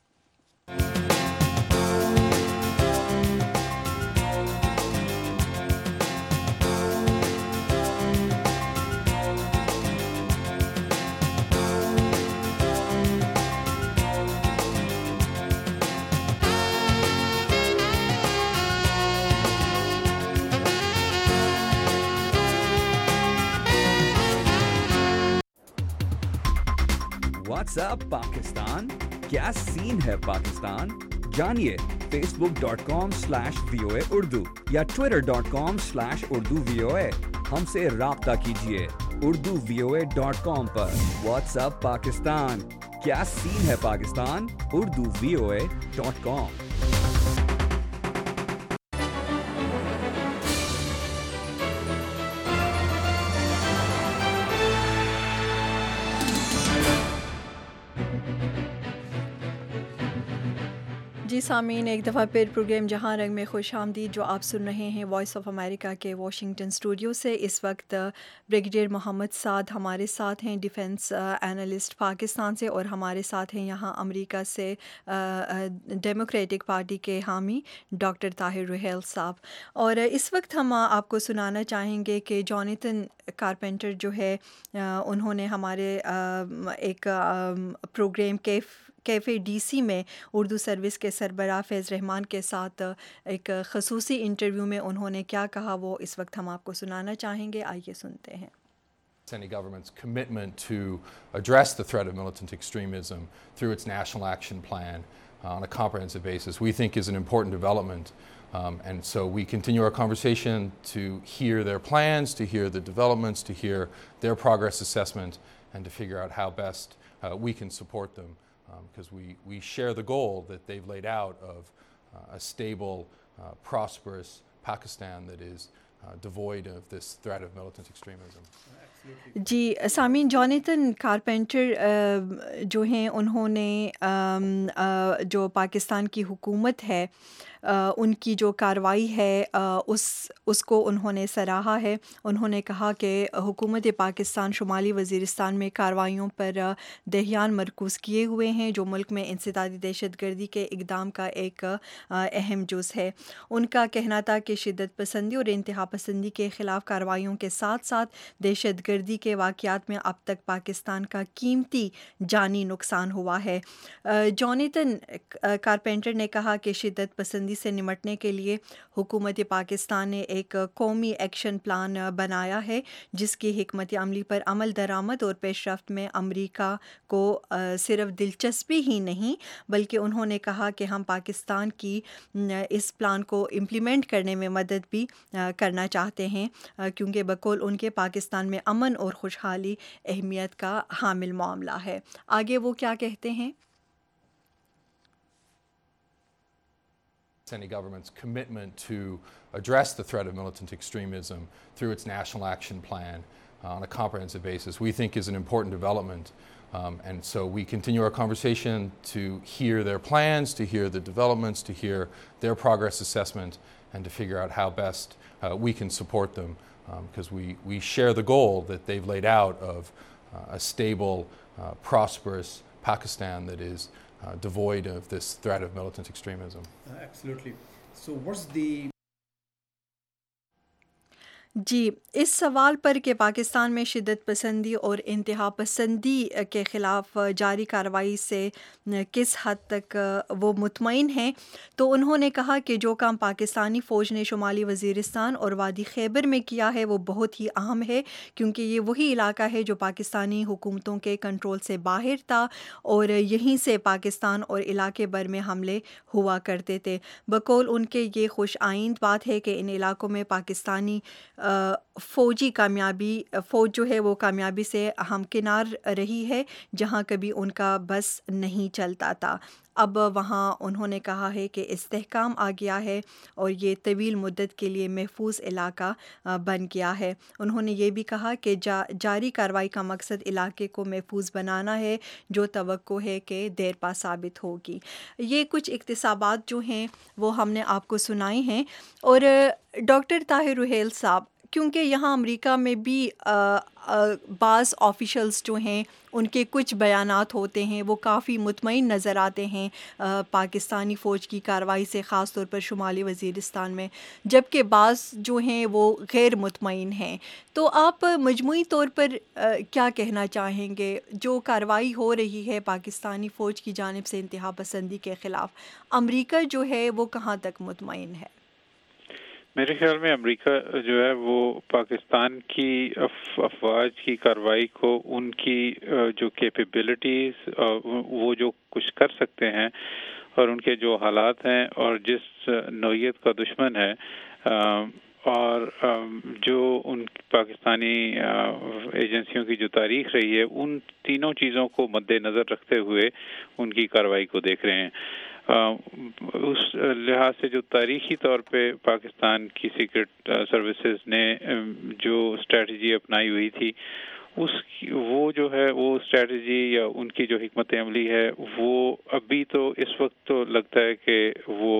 واٹس اپ پاکستان، کیا سین ہے پاکستان؟ جانیے Facebook dot com slash V O A Urdu یا Twitter dot com slash Urdu V O A. ہم سے رابطہ کیجیے Urdu V O A dot com پر. واٹس اپ پاکستان، کیا سین ہے Pakistan? Urdu V O A dot com. جی سامعین، ایک دفعہ پھر پروگرام جہاں رنگ میں خوش آمدید، جو آپ سن رہے ہیں وائس آف امریکہ کے واشنگٹن اسٹوڈیو سے. اس وقت بریگیڈیئر محمد سعد ہمارے ساتھ ہیں، ڈیفنس انالسٹ پاکستان سے، اور ہمارے ساتھ ہیں یہاں امریکہ سے ڈیموکریٹک پارٹی کے حامی ڈاکٹر طاہر رحیل صاحب. اور اس وقت ہم آپ کو سنانا چاہیں گے کہ جونیتھن کارپینٹر جو ہے، انہوں نے ہمارے ایک پروگرام کے کیفے ڈی سی میں اردو سروس کے سربراہ فیض رحمان کے ساتھ ایک خصوصی انٹرویو میں انہوں نے کیا کہا، وہ اس وقت ہم آپ کو سنانا چاہیں گے. آئیے سنتے ہیں. Pakistani government's commitment to address the threat of militant extremism through its national action plan uh, on a comprehensive basis, we think is an important development. Um, and so we continue our conversation to hear their plans, to hear the developments, to hear their progress assessment, and to figure out how best uh, we can support them. Because um, we, we share the goal that they've laid out of uh, a stable, uh, prosperous Pakistan that is uh, devoid of this threat of militant extremism. جی سامعین، جونیتن carpenter جو ہیں انہوں نے جو پاکستان کی حکومت ہے ان کی جو کارروائی ہے اس اس کو انہوں نے سراہا ہے۔ انہوں نے کہا کہ حکومت پاکستان شمالی وزیرستان میں کارروائیوں پر دہیان مرکوز کیے ہوئے ہیں جو ملک میں انسدادی دہشت گردی کے اقدام کا ایک اہم جز ہے۔ ان کا کہنا تھا کہ شدت پسندی اور انتہا پسندی کے خلاف کارروائیوں کے ساتھ ساتھ دہشت گردی کے واقعات میں اب تک پاکستان کا قیمتی جانی نقصان ہوا ہے۔ جونیتن کارپینٹر نے کہا کہ شدت پسندی سے نمٹنے کے لیے حکومت پاکستان نے ایک قومی ایکشن پلان بنایا ہے جس کی حکمت عملی پر عمل درآمد اور پیش رفت میں امریکہ کو صرف دلچسپی ہی نہیں بلکہ انہوں نے کہا کہ ہم پاکستان کی اس پلان کو امپلیمنٹ کرنے میں مدد بھی کرنا چاہتے ہیں کیونکہ بقول ان کے پاکستان میں امن اور خوشحالی اہمیت کا حامل معاملہ ہے۔ آگے وہ کیا کہتے ہیں؟ Any government's commitment to address the threat of militant extremism through its national action plan uh, on a comprehensive basis, we think is an important development. Um, and so we continue our conversation to hear their plans, to hear the developments, to hear their progress assessment, and to figure out how best uh, we can support them, because um, we, we share the goal that they've laid out of uh, a stable, uh, prosperous Pakistan that is Uh, devoid of this threat of militant extremism. Uh, absolutely. So what's the جی اس سوال پر کہ پاکستان میں شدت پسندی اور انتہا پسندی کے خلاف جاری کارروائی سے کس حد تک وہ مطمئن ہیں تو انہوں نے کہا کہ جو کام پاکستانی فوج نے شمالی وزیرستان اور وادی خیبر میں کیا ہے وہ بہت ہی اہم ہے کیونکہ یہ وہی علاقہ ہے جو پاکستانی حکومتوں کے کنٹرول سے باہر تھا اور یہیں سے پاکستان اور علاقے بھر میں حملے ہوا کرتے تھے۔ بقول ان کے یہ خوش آئند بات ہے کہ ان علاقوں میں پاکستانی فوجی کامیابی فوج جو ہے وہ کامیابی سے ہمکنار رہی ہے جہاں کبھی ان کا بس نہیں چلتا تھا۔ اب وہاں انہوں نے کہا ہے کہ استحکام آ گیا ہے اور یہ طویل مدت کے لیے محفوظ علاقہ بن گیا ہے۔ انہوں نے یہ بھی کہا کہ جا جاری کارروائی کا مقصد علاقے کو محفوظ بنانا ہے جو توقع ہے کہ دیر پا ثابت ہوگی۔ یہ کچھ اقتصابات جو ہیں وہ ہم نے آپ کو سنائی ہیں۔ اور ڈاکٹر طاہر رحیل صاحب، کیونکہ یہاں امریکہ میں بھی آ, آ, بعض آفیشلز جو ہیں ان کے کچھ بیانات ہوتے ہیں وہ کافی مطمئن نظر آتے ہیں آ, پاکستانی فوج کی کارروائی سے، خاص طور پر شمالی وزیرستان میں، جبکہ بعض جو ہیں وہ غیر مطمئن ہیں۔ تو آپ مجموعی طور پر آ, کیا کہنا چاہیں گے؟ جو کارروائی ہو رہی ہے پاکستانی فوج کی جانب سے انتہا پسندی کے خلاف، امریکہ جو ہے وہ کہاں تک مطمئن ہے؟ میرے خیال میں امریکہ جو ہے وہ پاکستان کی افواج کی کارروائی کو ان کی جو کیپیبلٹیز وہ جو کچھ کر سکتے ہیں اور ان کے جو حالات ہیں اور جس نوعیت کا دشمن ہے اور جو ان پاکستانی ایجنسیوں کی جو تاریخ رہی ہے، ان تینوں چیزوں کو مد نظر رکھتے ہوئے ان کی کارروائی کو دیکھ رہے ہیں۔ اس لحاظ سے جو تاریخی طور پہ پاکستان کی سیکرٹ سروسز نے جو اسٹریٹجی اپنائی ہوئی تھی، اس وہ جو ہے وہ اسٹریٹجی یا ان کی جو حکمت عملی ہے وہ ابھی تو اس وقت تو لگتا ہے کہ وہ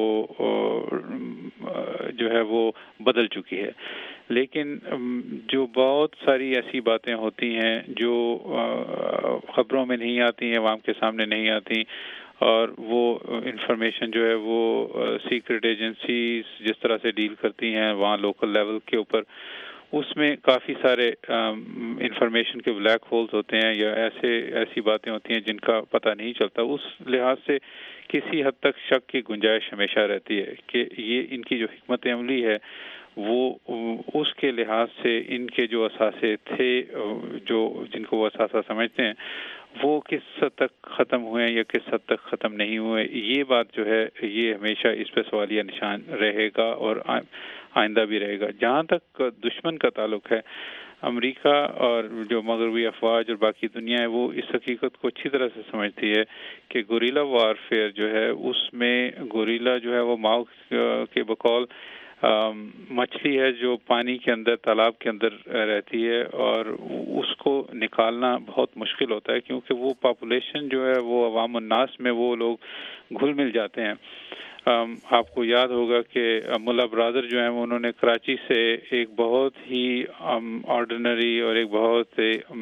جو ہے وہ بدل چکی ہے، لیکن جو بہت ساری ایسی باتیں ہوتی ہیں جو خبروں میں نہیں آتی ہیں، عوام کے سامنے نہیں آتی، اور وہ انفارمیشن جو ہے وہ سیکرٹ ایجنسیز جس طرح سے ڈیل کرتی ہیں وہاں لوکل لیول کے اوپر، اس میں کافی سارے انفارمیشن کے بلیک ہولز ہوتے ہیں یا ایسے ایسی باتیں ہوتی ہیں جن کا پتہ نہیں چلتا۔ اس لحاظ سے کسی حد تک شک کی گنجائش ہمیشہ رہتی ہے کہ یہ ان کی جو حکمت عملی ہے وہ اس کے لحاظ سے ان کے جو اثاثے تھے جو جن کو وہ اثاثہ سمجھتے ہیں وہ کس حد تک ختم ہوئے یا کس حد تک ختم نہیں ہوئے، یہ بات جو ہے یہ ہمیشہ اس پہ سوالیہ نشان رہے گا اور آئندہ بھی رہے گا۔ جہاں تک دشمن کا تعلق ہے، امریکہ اور جو مغربی افواج اور باقی دنیا ہے وہ اس حقیقت کو اچھی طرح سے سمجھتی ہے کہ گوریلا وارفیئر جو ہے اس میں گوریلا جو ہے وہ ماؤ کے بقول مچھلی ہے جو پانی کے اندر تالاب کے اندر رہتی ہے اور اس کو نکالنا بہت مشکل ہوتا ہے کیونکہ وہ پاپولیشن جو ہے وہ عوام الناس میں وہ لوگ گھل مل جاتے ہیں. آپ کو یاد ہوگا کہ ملا برادر جو ہیں انہوں نے کراچی سے ایک بہت ہی آرڈنری اور ایک بہت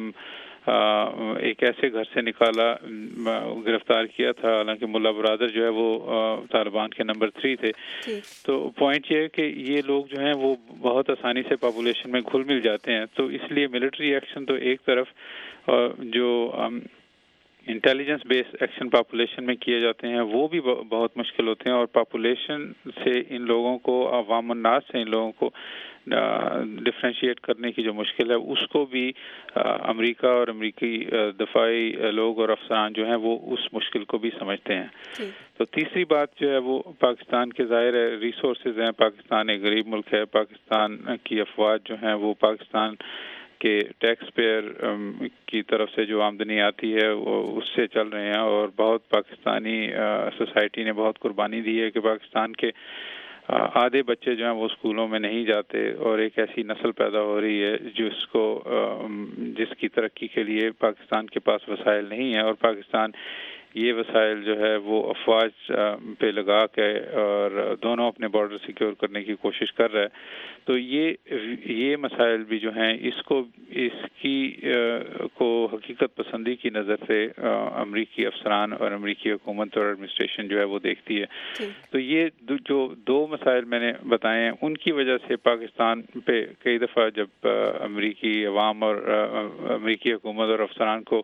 ایک ایسے گھر سے نکالا گرفتار کیا تھا, حالانکہ ملا برادر جو ہے وہ طالبان کے نمبر تھری تھے. تو پوائنٹ یہ ہے کہ یہ لوگ جو ہیں وہ بہت آسانی سے پاپولیشن میں گھل مل جاتے ہیں, تو اس لیے ملٹری ایکشن تو ایک طرف جو انٹیلیجنس بیس ایکشن پاپولیشن میں کیے جاتے ہیں وہ بھی بہت مشکل ہوتے ہیں, اور پاپولیشن سے ان لوگوں کو, عوام الناس سے ان لوگوں کو ڈفرینشیٹ کرنے کی جو مشکل ہے اس کو بھی امریکہ اور امریکی دفاعی لوگ اور افسران جو ہیں وہ اس مشکل کو بھی سمجھتے ہیں. تو تیسری بات جو ہے وہ پاکستان کے ظاہر ہے ریسورسز ہیں. پاکستان ایک غریب ملک ہے, پاکستان کی افواج جو ہیں وہ پاکستان کہ ٹیکس پیئر کی طرف سے جو آمدنی آتی ہے وہ اس سے چل رہے ہیں, اور بہت پاکستانی سوسائٹی نے بہت قربانی دی ہے کہ پاکستان کے آدھے بچے جو ہیں وہ اسکولوں میں نہیں جاتے, اور ایک ایسی نسل پیدا ہو رہی ہے جس کو جس کی ترقی کے لیے پاکستان کے پاس وسائل نہیں ہیں, اور پاکستان یہ وسائل جو ہے وہ افواج پہ لگا کے اور دونوں اپنے بارڈر سیکیور کرنے کی کوشش کر رہا ہے. تو یہ یہ مسائل بھی جو ہیں اس کو اس کی کو حقیقت پسندی کی نظر سے امریکی افسران اور امریکی حکومت اور ایڈمنسٹریشن جو ہے وہ دیکھتی ہے. تو یہ جو دو مسائل میں نے بتائے ہیں ان کی وجہ سے پاکستان پہ کئی دفعہ جب امریکی عوام اور امریکی حکومت اور افسران کو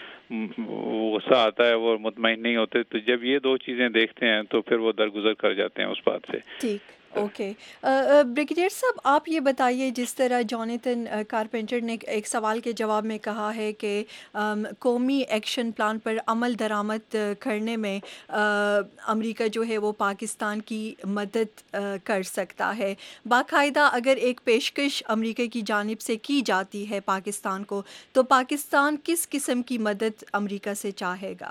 غصہ آتا ہے وہ مطمئن نہیں ہوتے, تو جب یہ دو چیزیں دیکھتے ہیں تو پھر وہ درگزر کر جاتے ہیں اس بات سے. ٹھیک, اوکے. بریگیڈیئر صاحب آپ یہ بتائیے, جس طرح جونیتن کارپینٹر نے ایک سوال کے جواب میں کہا ہے کہ قومی ایکشن پلان پر عمل درآمد کرنے میں امریکہ جو ہے وہ پاکستان کی مدد کر سکتا ہے, باقاعدہ اگر ایک پیشکش امریکہ کی جانب سے کی جاتی ہے پاکستان کو, تو پاکستان کس قسم کی مدد امریکہ سے چاہے گا؟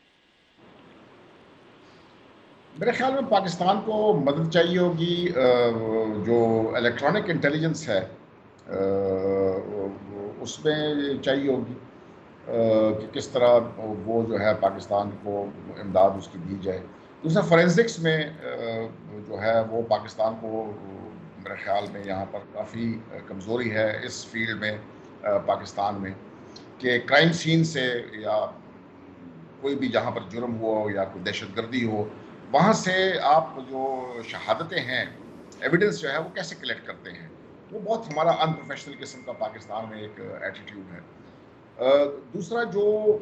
میرے خیال میں پاکستان کو مدد چاہیے ہوگی جو الیکٹرانک انٹیلیجنس ہے اس میں چاہیے ہوگی کہ کس طرح وہ جو ہے پاکستان کو امداد اس کی دی جائے. دوسرا فورینسکس میں جو ہے وہ پاکستان کو میرے خیال میں یہاں پر کافی کمزوری ہے اس فیلڈ میں پاکستان میں, کہ کرائم سین سے یا کوئی بھی جہاں پر جرم ہوا ہو یا کوئی دہشت گردی ہو وہاں سے آپ جو شہادتیں ہیں ایویڈنس جو ہے وہ کیسے کلیکٹ کرتے ہیں, وہ بہت ہمارا ان پروفیشنل قسم کا پاکستان میں ایک ایٹیٹیوڈ ہے. دوسرا جو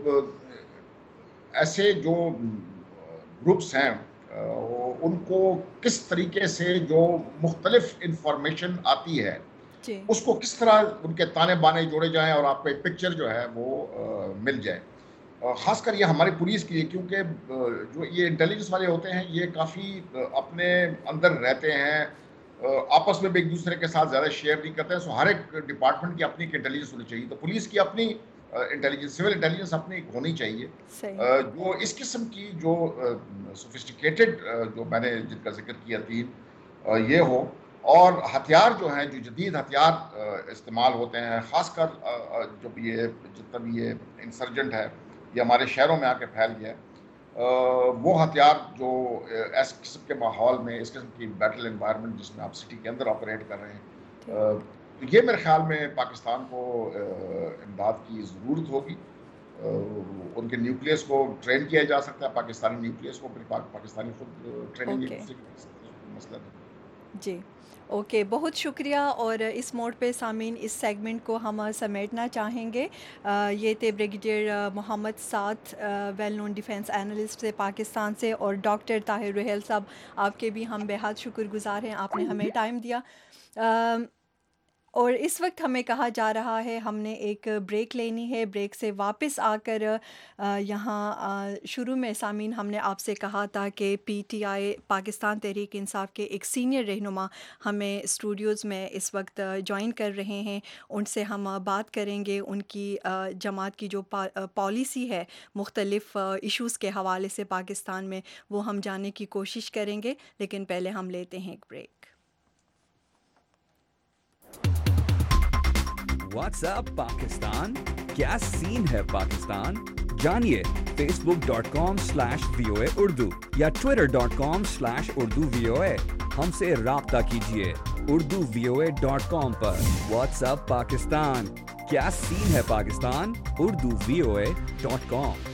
ایسے جو گروپس ہیں ان کو کس طریقے سے جو مختلف انفارمیشن آتی ہے اس کو کس طرح ان کے تانے بانے جوڑے جائیں اور آپ کو ایک پکچر جو ہے وہ مل جائے, خاص کر یہ ہماری پولیس کے لیے, کیونکہ جو یہ انٹیلیجنس والے ہوتے ہیں یہ کافی اپنے اندر رہتے ہیں, آپس میں بھی ایک دوسرے کے ساتھ زیادہ شیئر نہیں کرتے ہیں. سو ہر ایک ڈپارٹمنٹ کی اپنی ایک انٹیلیجنس ہونی چاہیے, تو پولیس کی اپنی انٹیلیجنس, سول انٹیلیجنس اپنی ہونی چاہیے, جو اس قسم کی جو سوفسٹیکیٹڈ جو میں نے جن کا ذکر کیا تین یہ ہو, اور ہتھیار جو ہیں جو جدید ہتھیار استعمال ہوتے ہیں, خاص کر جب یہ جتنا بھی یہ انسرجنٹ ہے یہ ہمارے شہروں میں آ کے پھیل گیا ہے, وہ ہتھیار جو اس قسم کے ماحول میں, اس قسم کی بیٹل انوائرمنٹ جس میں آپ سٹی کے اندر آپریٹ کر رہے ہیں, تو یہ میرے خیال میں پاکستان کو امداد کی ضرورت ہوگی. ان کے نیوکلیس کو ٹرین کیا جا سکتا ہے, پاکستانی نیوکلیس کو پاکستانی خود ٹریننگ ایک دوسرے کی مسئلہ نہیں. جی اوکے, بہت شکریہ. اور اس موڈ پہ سامعین اس سیگمنٹ کو ہم سمیٹنا چاہیں گے. یہ تھے brigadier Muhammad Saad, well known defence analyst سے پاکستان سے, اور ڈاکٹر طاہر رحیل صاحب, آپ کے بھی ہم بے حد شکر گزار ہیں, آپ نے ہمیں ٹائم دیا. اور اس وقت ہمیں کہا جا رہا ہے ہم نے ایک بریک لینی ہے. بریک سے واپس آ کر یہاں شروع میں سامعین ہم نے آپ سے کہا تھا کہ P T I Pakistan Tehreek Insaf کے ایک سینئر رہنما ہمیں اسٹوڈیوز میں اس وقت جوائن کر رہے ہیں. ان سے ہم بات کریں گے ان کی جماعت کی جو پالیسی ہے مختلف ایشوز کے حوالے سے پاکستان میں, وہ ہم جاننے کی کوشش کریں گے. لیکن پہلے ہم لیتے ہیں ایک بریک. व्हाट्स अप पाकिस्तान, क्या सीन है पाकिस्तान? जानिए Facebook dot com slash V O A Urdu या Twitter dot com slash Urdu V O A. हमसे राब्ता कीजिए Urdu V O A dot com पर। व्हाट्स अप पाकिस्तान, क्या सीन है Pakistan? Urdu V O A dot com.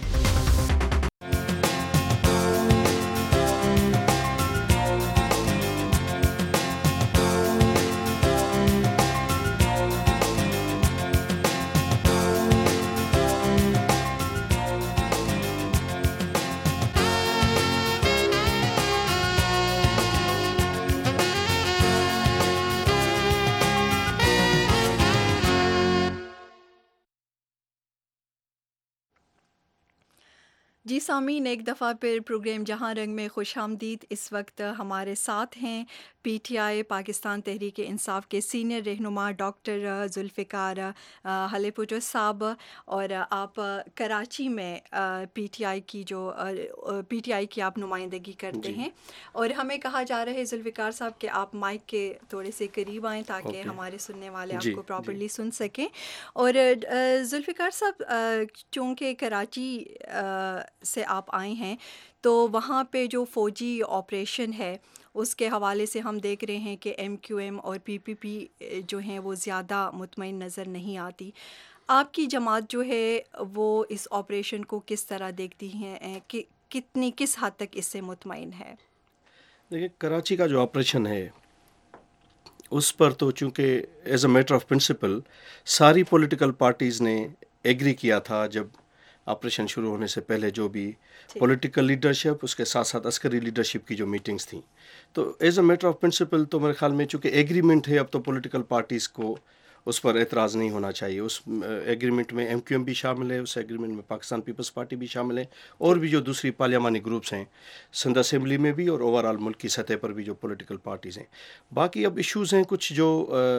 जी सामीन, एक दफ़ा फिर प्रोग्राम जहां रंग में खुश आमदीद। इस वक्त हमारे साथ हैं P T I Pakistan Tehreek Insaf के सीनियर रहनुमा डॉक्टर जुल्फ़िकार हलेपुटो साहब, और आप कराची में पी टी आई की जो पी टी आई की आप नुमाइंदगी करते हैं। और हमें कहा जा रहा है जुल्फ़िकार साहब कि आप माइक के थोड़े से करीब आएँ ताकि okay. हमारे सुनने वाले आपको प्रॉपर्ली सुन सकें। और जुल्फ़िकार साहब, चूँकि कराची से आप आए हैं तो वहाँ पे जो फ़ौजी ऑपरेशन है उसके हवाले से हम देख रहे हैं कि एम क्यू एम और पी पी पी जो हैं वो ज़्यादा मुतमईन नज़र नहीं आती। आपकी जमात जो है वो इस ऑपरेशन को किस तरह देखती हैं, कि कितनी किस हद तक इससे मुतमईन है? देखिए, कराची का जो ऑपरेशन है उस पर तो चूँकि as a matter of principle सारी पॉलिटिकल पार्टीज़ ने एग्री किया था। जब ऑपरेशन शुरू होने से पहले जो भी पॉलिटिकल लीडरशिप, उसके साथ साथ अस्करी लीडरशिप की जो मीटिंग्स थी, तो as a matter of principle तो मेरे ख्याल में चूँकि एग्रीमेंट है, अब तो पॉलिटिकल पार्टीज़ को उस पर एतराज़ नहीं होना चाहिए। उस एग्रीमेंट में एम क्यू एम भी शामिल है, उस एग्रीमेंट में पाकिस्तान पीपल्स पार्टी भी शामिल है, और भी जो दूसरी पार्लियामानी ग्रुप्स हैं सिंध असेंबली में भी और ओवरऑल मुल्क की सतह पर भी जो पॉलिटिकल पार्टीज़ हैं। बाकी अब इश्यूज़ हैं कुछ जो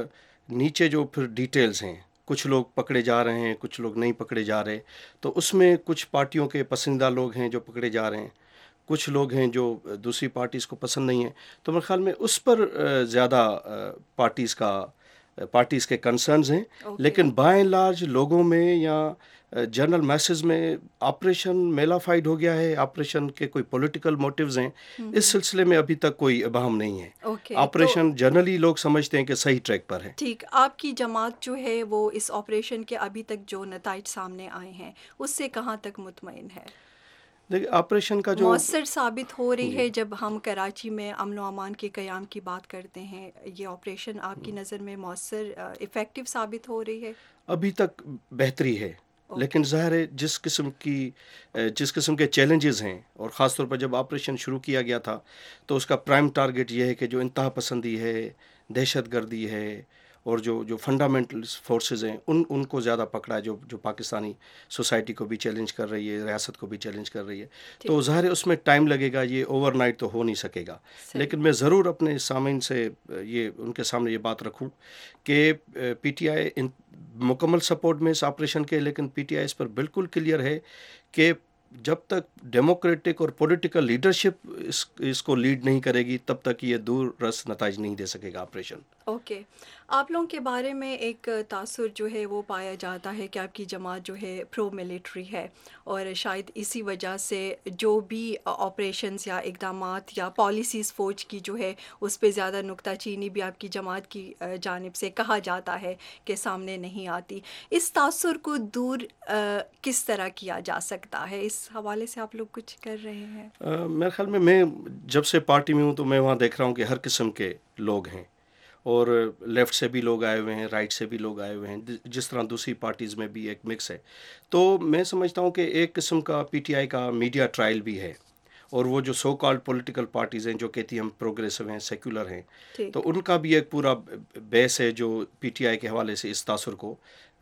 नीचे जो फिर डिटेल्स हैं, कुछ लोग पकड़े जा रहे हैं, कुछ लोग नहीं पकड़े जा रहे, तो उसमें कुछ पार्टियों के पसंदीदा लोग हैं जो पकड़े जा रहे हैं, कुछ लोग हैं जो दूसरी पार्टीज़ को पसंद नहीं है। तो मेरे ख्याल में उस पर ज़्यादा पार्टीज़ का पार्टीज़ के कंसर्न्स हैं। okay. लेकिन बाय एंड लार्ज लोगों में या जनरल मैसेज में ऑपरेशन मेलाफाइड हो गया है, ऑपरेशन के कोई पॉलिटिकल मोटिव्स हैं, इस सिलसिले में अभी तक कोई अहम नहीं है। okay, ऑपरेशन तो जनरली लोग समझते हैं कि सही ट्रैक पर है। ठीक, आपकी जमात जो है वो इस ऑपरेशन के अभी तक जो नताइज सामने आए हैं उससे कहाँ तक मुतमईन है? देखिए, ऑपरेशन का जो मौसर साबित हो रही है, जब हम कराची में अमन व अमान के क़याम की बात करते हैं, ये ऑपरेशन आपकी नज़र में मौसर इफ़ेक्टिव साबित हो रही है? अभी तक बेहतरी है, लेकिन ज़ाहिर है जिस किस्म की जिस किस्म के चैलेंजेस हैं, और ख़ास तौर पर जब ऑपरेशन शुरू किया गया था तो उसका प्राइम टारगेट ये है कि जो इंतहा पसंदी है, दहशत गर्दी है, और जो जो फंडामेंटल फोर्सेस हैं उन उनको ज़्यादा पकड़ा है, जो जो पाकिस्तानी सोसाइटी को भी चैलेंज कर रही है, रियासत को भी चैलेंज कर रही है। तो ज़ाहिर है उसमें टाइम लगेगा, ये ओवरनाइट तो हो नहीं सकेगा। लेकिन मैं ज़रूर अपने सामीन से ये उनके सामने ये बात रखूं कि पीटीआई इन मुकम्मल सपोर्ट में इस ऑपरेशन के, लेकिन पीटीआई इस पर बिल्कुल क्लियर है कि जब तक डेमोक्रेटिक और पॉलिटिकल लीडरशिप इस इसको लीड नहीं करेगी तब तक ये दूर रस नताइज नहीं दे सकेगा ऑपरेशन। Okay okay. आप लोगों के बारे में एक तासुर जो है वो पाया जाता है कि आपकी जमात जो है प्रो मिलिट्री है, और शायद इसी वजह से जो भी ऑपरेशंस या इक़दामात या पॉलिसीज़ फ़ौज की जो है उस पे ज़्यादा नुक्ताचीनी भी आपकी जमात की जानिब से कहा जाता है कि सामने नहीं आती। इस तासुर को दूर आ, किस तरह किया जा सकता है? इस हवाले से आप लोग कुछ कर रहे हैं? आ, मेरे ख्याल में मैं जब से पार्टी में हूँ तो मैं वहाँ देख रहा हूँ कि हर किस्म के लोग हैं, और लेफ़्ट से भी लोग आए हुए हैं, राइट से भी लोग आए हुए हैं, जिस तरह दूसरी पार्टीज़ में भी एक मिक्स है। तो मैं समझता हूँ कि एक किस्म का पीटीआई का मीडिया ट्रायल भी है, और वो जो सो कॉल्ड पॉलिटिकल पार्टीज़ हैं जो कहती हैं हम प्रोग्रेसिव हैं, सेक्युलर हैं, तो उनका भी एक पूरा बेस है जो पीटीआई के हवाले से इस तासुर को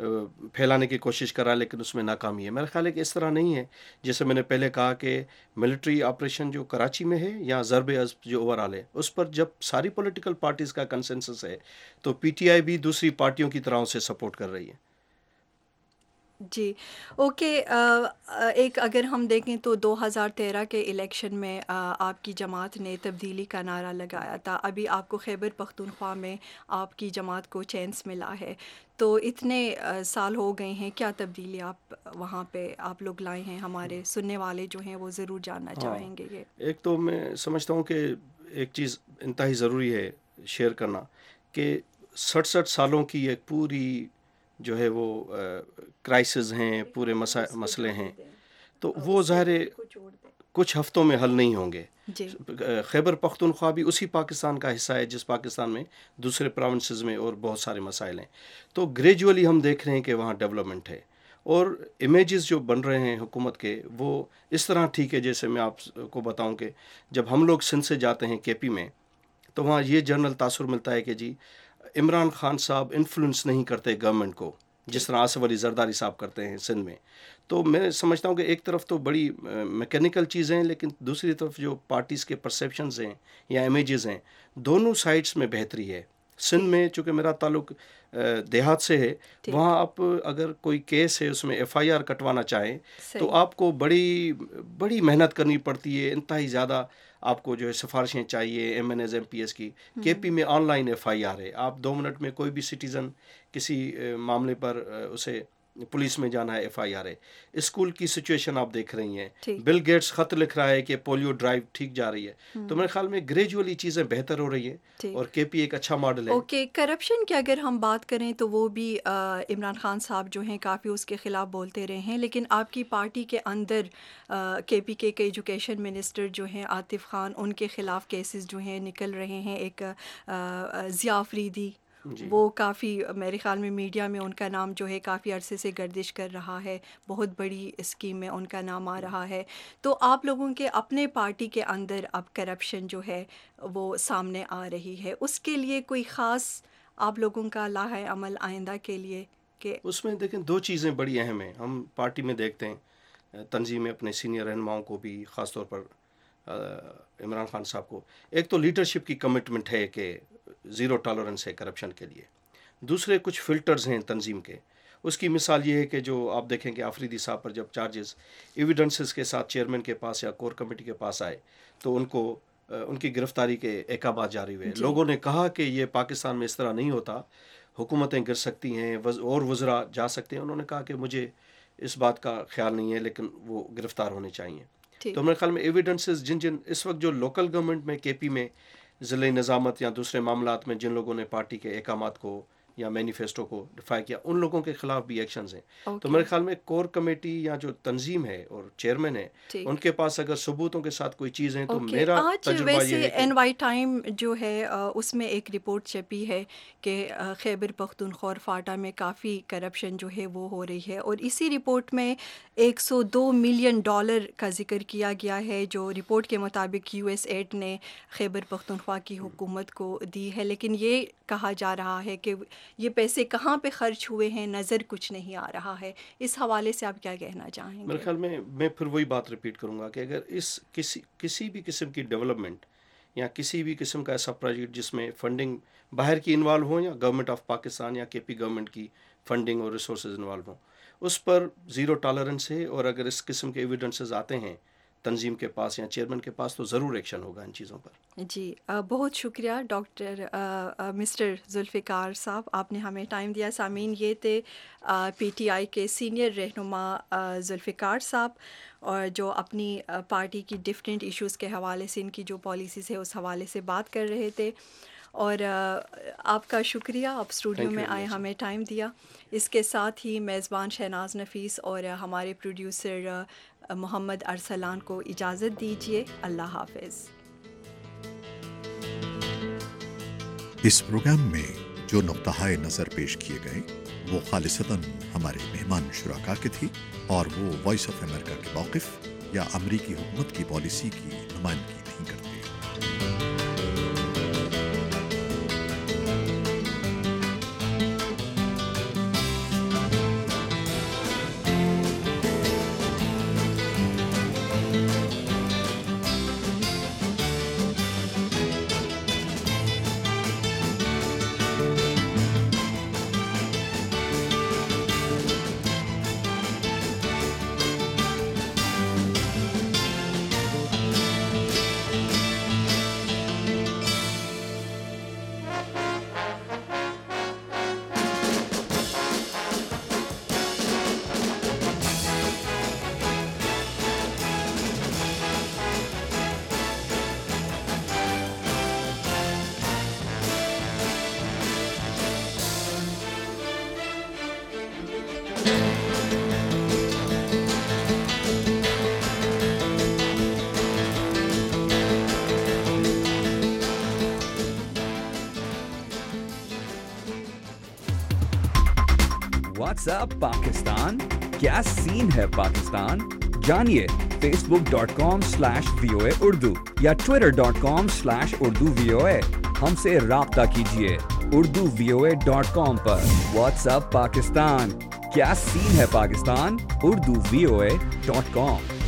फैलाने की कोशिश करा, लेकिन उसमें नाकामी है। मेरा ख्याल है कि इस तरह नहीं है। जैसे मैंने पहले कहा कि मिलिट्री ऑपरेशन जो कराची में है या ज़रब अज़ब जो ओवरऑल है, उस पर जब सारी पॉलिटिकल पार्टीज़ का कंसेंसस है तो पीटीआई भी दूसरी पार्टियों की तरह से सपोर्ट कर रही है। جی اوکے. ایک اگر ہم دیکھیں تو دو ہزار تیرہ کے الیکشن میں آپ کی جماعت نے تبدیلی کا نعرہ لگایا تھا. ابھی آپ کو خیبر پختونخوا میں آپ کی جماعت کو چانس ملا ہے, تو اتنے سال ہو گئے ہیں, کیا تبدیلی آپ وہاں پہ آپ لوگ لائے ہیں؟ ہمارے سننے والے جو ہیں وہ ضرور جاننا چاہیں گے. یہ ایک تو میں سمجھتا ہوں کہ ایک چیز انتہائی ضروری ہے شیئر کرنا, کہ سڑسٹھ سالوں کی ایک پوری جو ہے وہ کرائسز ہیں, پورے مسئلے ہیں, تو وہ ظاہر کچھ ہفتوں میں حل نہیں ہوں گے. خیبر پختونخوا بھی اسی پاکستان کا حصہ ہے جس پاکستان میں دوسرے پروونسز میں اور بہت سارے مسائل ہیں. تو گریجولی ہم دیکھ رہے ہیں کہ وہاں ڈیولپمنٹ ہے, اور امیجز جو بن رہے ہیں حکومت کے وہ اس طرح ٹھیک ہے. جیسے میں آپ کو بتاؤں کہ جب ہم لوگ سندھ سے جاتے ہیں کے پی میں, تو وہاں یہ جنرل تاثر ملتا ہے کہ جی عمران خان صاحب انفلوئنس نہیں کرتے گورنمنٹ کو جس طرح آصف علی زرداری صاحب کرتے ہیں سندھ میں. تو میں سمجھتا ہوں کہ ایک طرف تو بڑی میکینیکل چیزیں ہیں, لیکن دوسری طرف جو پارٹیز کے پرسیپشنز ہیں یا امیجز ہیں, دونوں سائڈز میں بہتری ہے. سندھ میں چونکہ میرا تعلق دیہات سے ہے, وہاں آپ اگر کوئی کیس ہے اس میں ایف آئی آر کٹوانا چاہیں تو آپ کو بڑی بڑی محنت کرنی پڑتی ہے, انتہائی زیادہ آپ کو جو ہے سفارشیں چاہیے M N As M P S کی. کے پی میں online F I R ہے, آپ دو منٹ میں کوئی بھی سٹیزن کسی معاملے پر اسے پولیس میں جانا ہے ایف آئی آر ہے. اسکول کی سچویشن آپ دیکھ رہی ہیں, بل گیٹس خط لکھ رہا ہے کہ پولیو ڈرائیو ٹھیک جا رہی ہے. تو میرے خیال میں گریجولی چیزیں بہتر ہو رہی ہیں اور کے پی ایک اچھا ماڈل ہے. اوکے, کرپشن کی اگر ہم بات کریں تو وہ بھی عمران خان صاحب جو ہیں کافی اس کے خلاف بولتے رہے ہیں, لیکن آپ کی پارٹی کے اندر کے پی کے کے ایجوکیشن منسٹر جو ہیں عاطف خان, ان کے خلاف کیسز جو ہیں نکل رہے ہیں. ایک ضیاء آفریدی, وہ کافی میرے خیال میں میڈیا میں ان کا نام جو ہے کافی عرصے سے گردش کر رہا ہے, بہت بڑی اسکیم میں ان کا نام آ رہا ہے. تو آپ لوگوں کے اپنے پارٹی کے اندر اب کرپشن جو ہے وہ سامنے آ رہی ہے, اس کے لیے کوئی خاص آپ لوگوں کا لاحہ عمل آئندہ کے لیے؟ کہ اس میں دیکھیں دو چیزیں بڑی اہم ہیں. ہم پارٹی میں دیکھتے ہیں تنظیم میں اپنے سینئر رہنماؤں کو بھی, خاص طور پر عمران خان صاحب کو, ایک تو لیڈرشپ کی کمٹمنٹ ہے کہ زیرو ٹالرنس ہے کرپشن کے لیے. دوسرے کچھ فلٹرز ہیں تنظیم کے. اس کی مثال یہ ہے کہ جو آپ دیکھیں کہ آفریدی صاحب پر جب چارجز ایویڈنسز کے ساتھ چیئرمین کے پاس یا کور کمیٹی کے پاس آئے تو ان کو ان کی گرفتاری کے احکامات جاری ہوئے. لوگوں نے کہا کہ یہ پاکستان میں اس طرح نہیں ہوتا, حکومتیں گر سکتی ہیں اور وزراء جا سکتے ہیں. انہوں نے کہا کہ مجھے اس بات کا خیال نہیں ہے, لیکن وہ گرفتار ہونے چاہیے. تو میرے خیال میں ایویڈنسز جن جن اس وقت جو لوکل گورنمنٹ میں کے پی میں ضلعی نظامت یا دوسرے معاملات میں جن لوگوں نے پارٹی کے احکامات کو یا مینیفیسٹو کو ڈیفائی کیا, ان لوگوں کے خلاف بھی ایکشنز ہیں. okay. تو میرے خیال میں کور کمیٹی یا جو تنظیم ہے اور چیئرمین ہے, ان کے پاس اگر ثبوتوں کے ساتھ کوئی چیز ہے تو okay. میرا تجربہ یہ ہے کہ این وائی ٹائم جو ہے اس میں ایک رپورٹ چھپی ہے کہ خیبر پختونخوا اور فاٹا میں کافی کرپشن جو ہے وہ ہو رہی ہے, اور اسی رپورٹ میں ایک سو دو ملین ڈالر کا ذکر کیا گیا ہے جو رپورٹ کے مطابق یو ایس ایڈ نے خیبر پختونخوا کی حکومت کو دی ہے. لیکن یہ کہا جا رہا ہے کہ یہ پیسے کہاں پہ خرچ ہوئے ہیں نظر کچھ نہیں آ رہا ہے. اس حوالے سے آپ کیا کہنا چاہیں گے؟ میرے خیال میں میں پھر وہی بات ریپیٹ کروں گا کہ اگر اس کسی کسی بھی قسم کی ڈیولپمنٹ یا کسی بھی قسم کا ایسا پروجیکٹ جس میں فنڈنگ باہر کی انوالو ہو یا گورنمنٹ آف پاکستان یا کے پی گورنمنٹ کی فنڈنگ اور ریسورسز انوالو ہوں, اس پر زیرو ٹالرنس ہے. اور اگر اس قسم کے ایویڈنسز آتے ہیں تنظیم کے پاس یا چیئرمین کے پاس تو ضرور ایکشن ہوگا ان چیزوں پر. جی بہت شکریہ ڈاکٹر مسٹر ذوالفقار صاحب, آپ نے ہمیں ٹائم دیا. سامعین, یہ تھے پی ٹی آئی کے سینئر رہنما ذوالفقار صاحب, اور جو اپنی پارٹی کی ڈفرینٹ ایشوز کے حوالے سے, ان کی جو پالیسیز ہے اس حوالے سے بات کر رہے تھے. اور آپ کا شکریہ, آپ اسٹوڈیو میں آئے, ہمیں ٹائم دیا. اس کے ساتھ ہی میزبان شہناز نفیس اور ہمارے پروڈیوسر محمد ارسلان کو اجازت دیجیے. اللہ حافظ. اس پروگرام میں جو نقطہ نظر پیش کیے گئے وہ خالصتاً ہمارے مہمان شرکا کے تھی, اور وہ وائس آف امریکہ کے موقف یا امریکی حکومت کی پالیسی کی نمائندگی نہیں کرتے. واٹس ایپ پاکستان، کیا سین ہے پاکستان؟ جانیے Facebook dot com slash V O A Urdu یا Twitter dot com slash Urdu V O A. ہم سے رابطہ کیجیے Urdu V O A dot com پر. واٹس ایپ پاکستان، کیا سین ہے Pakistan? Urdu V O A dot com.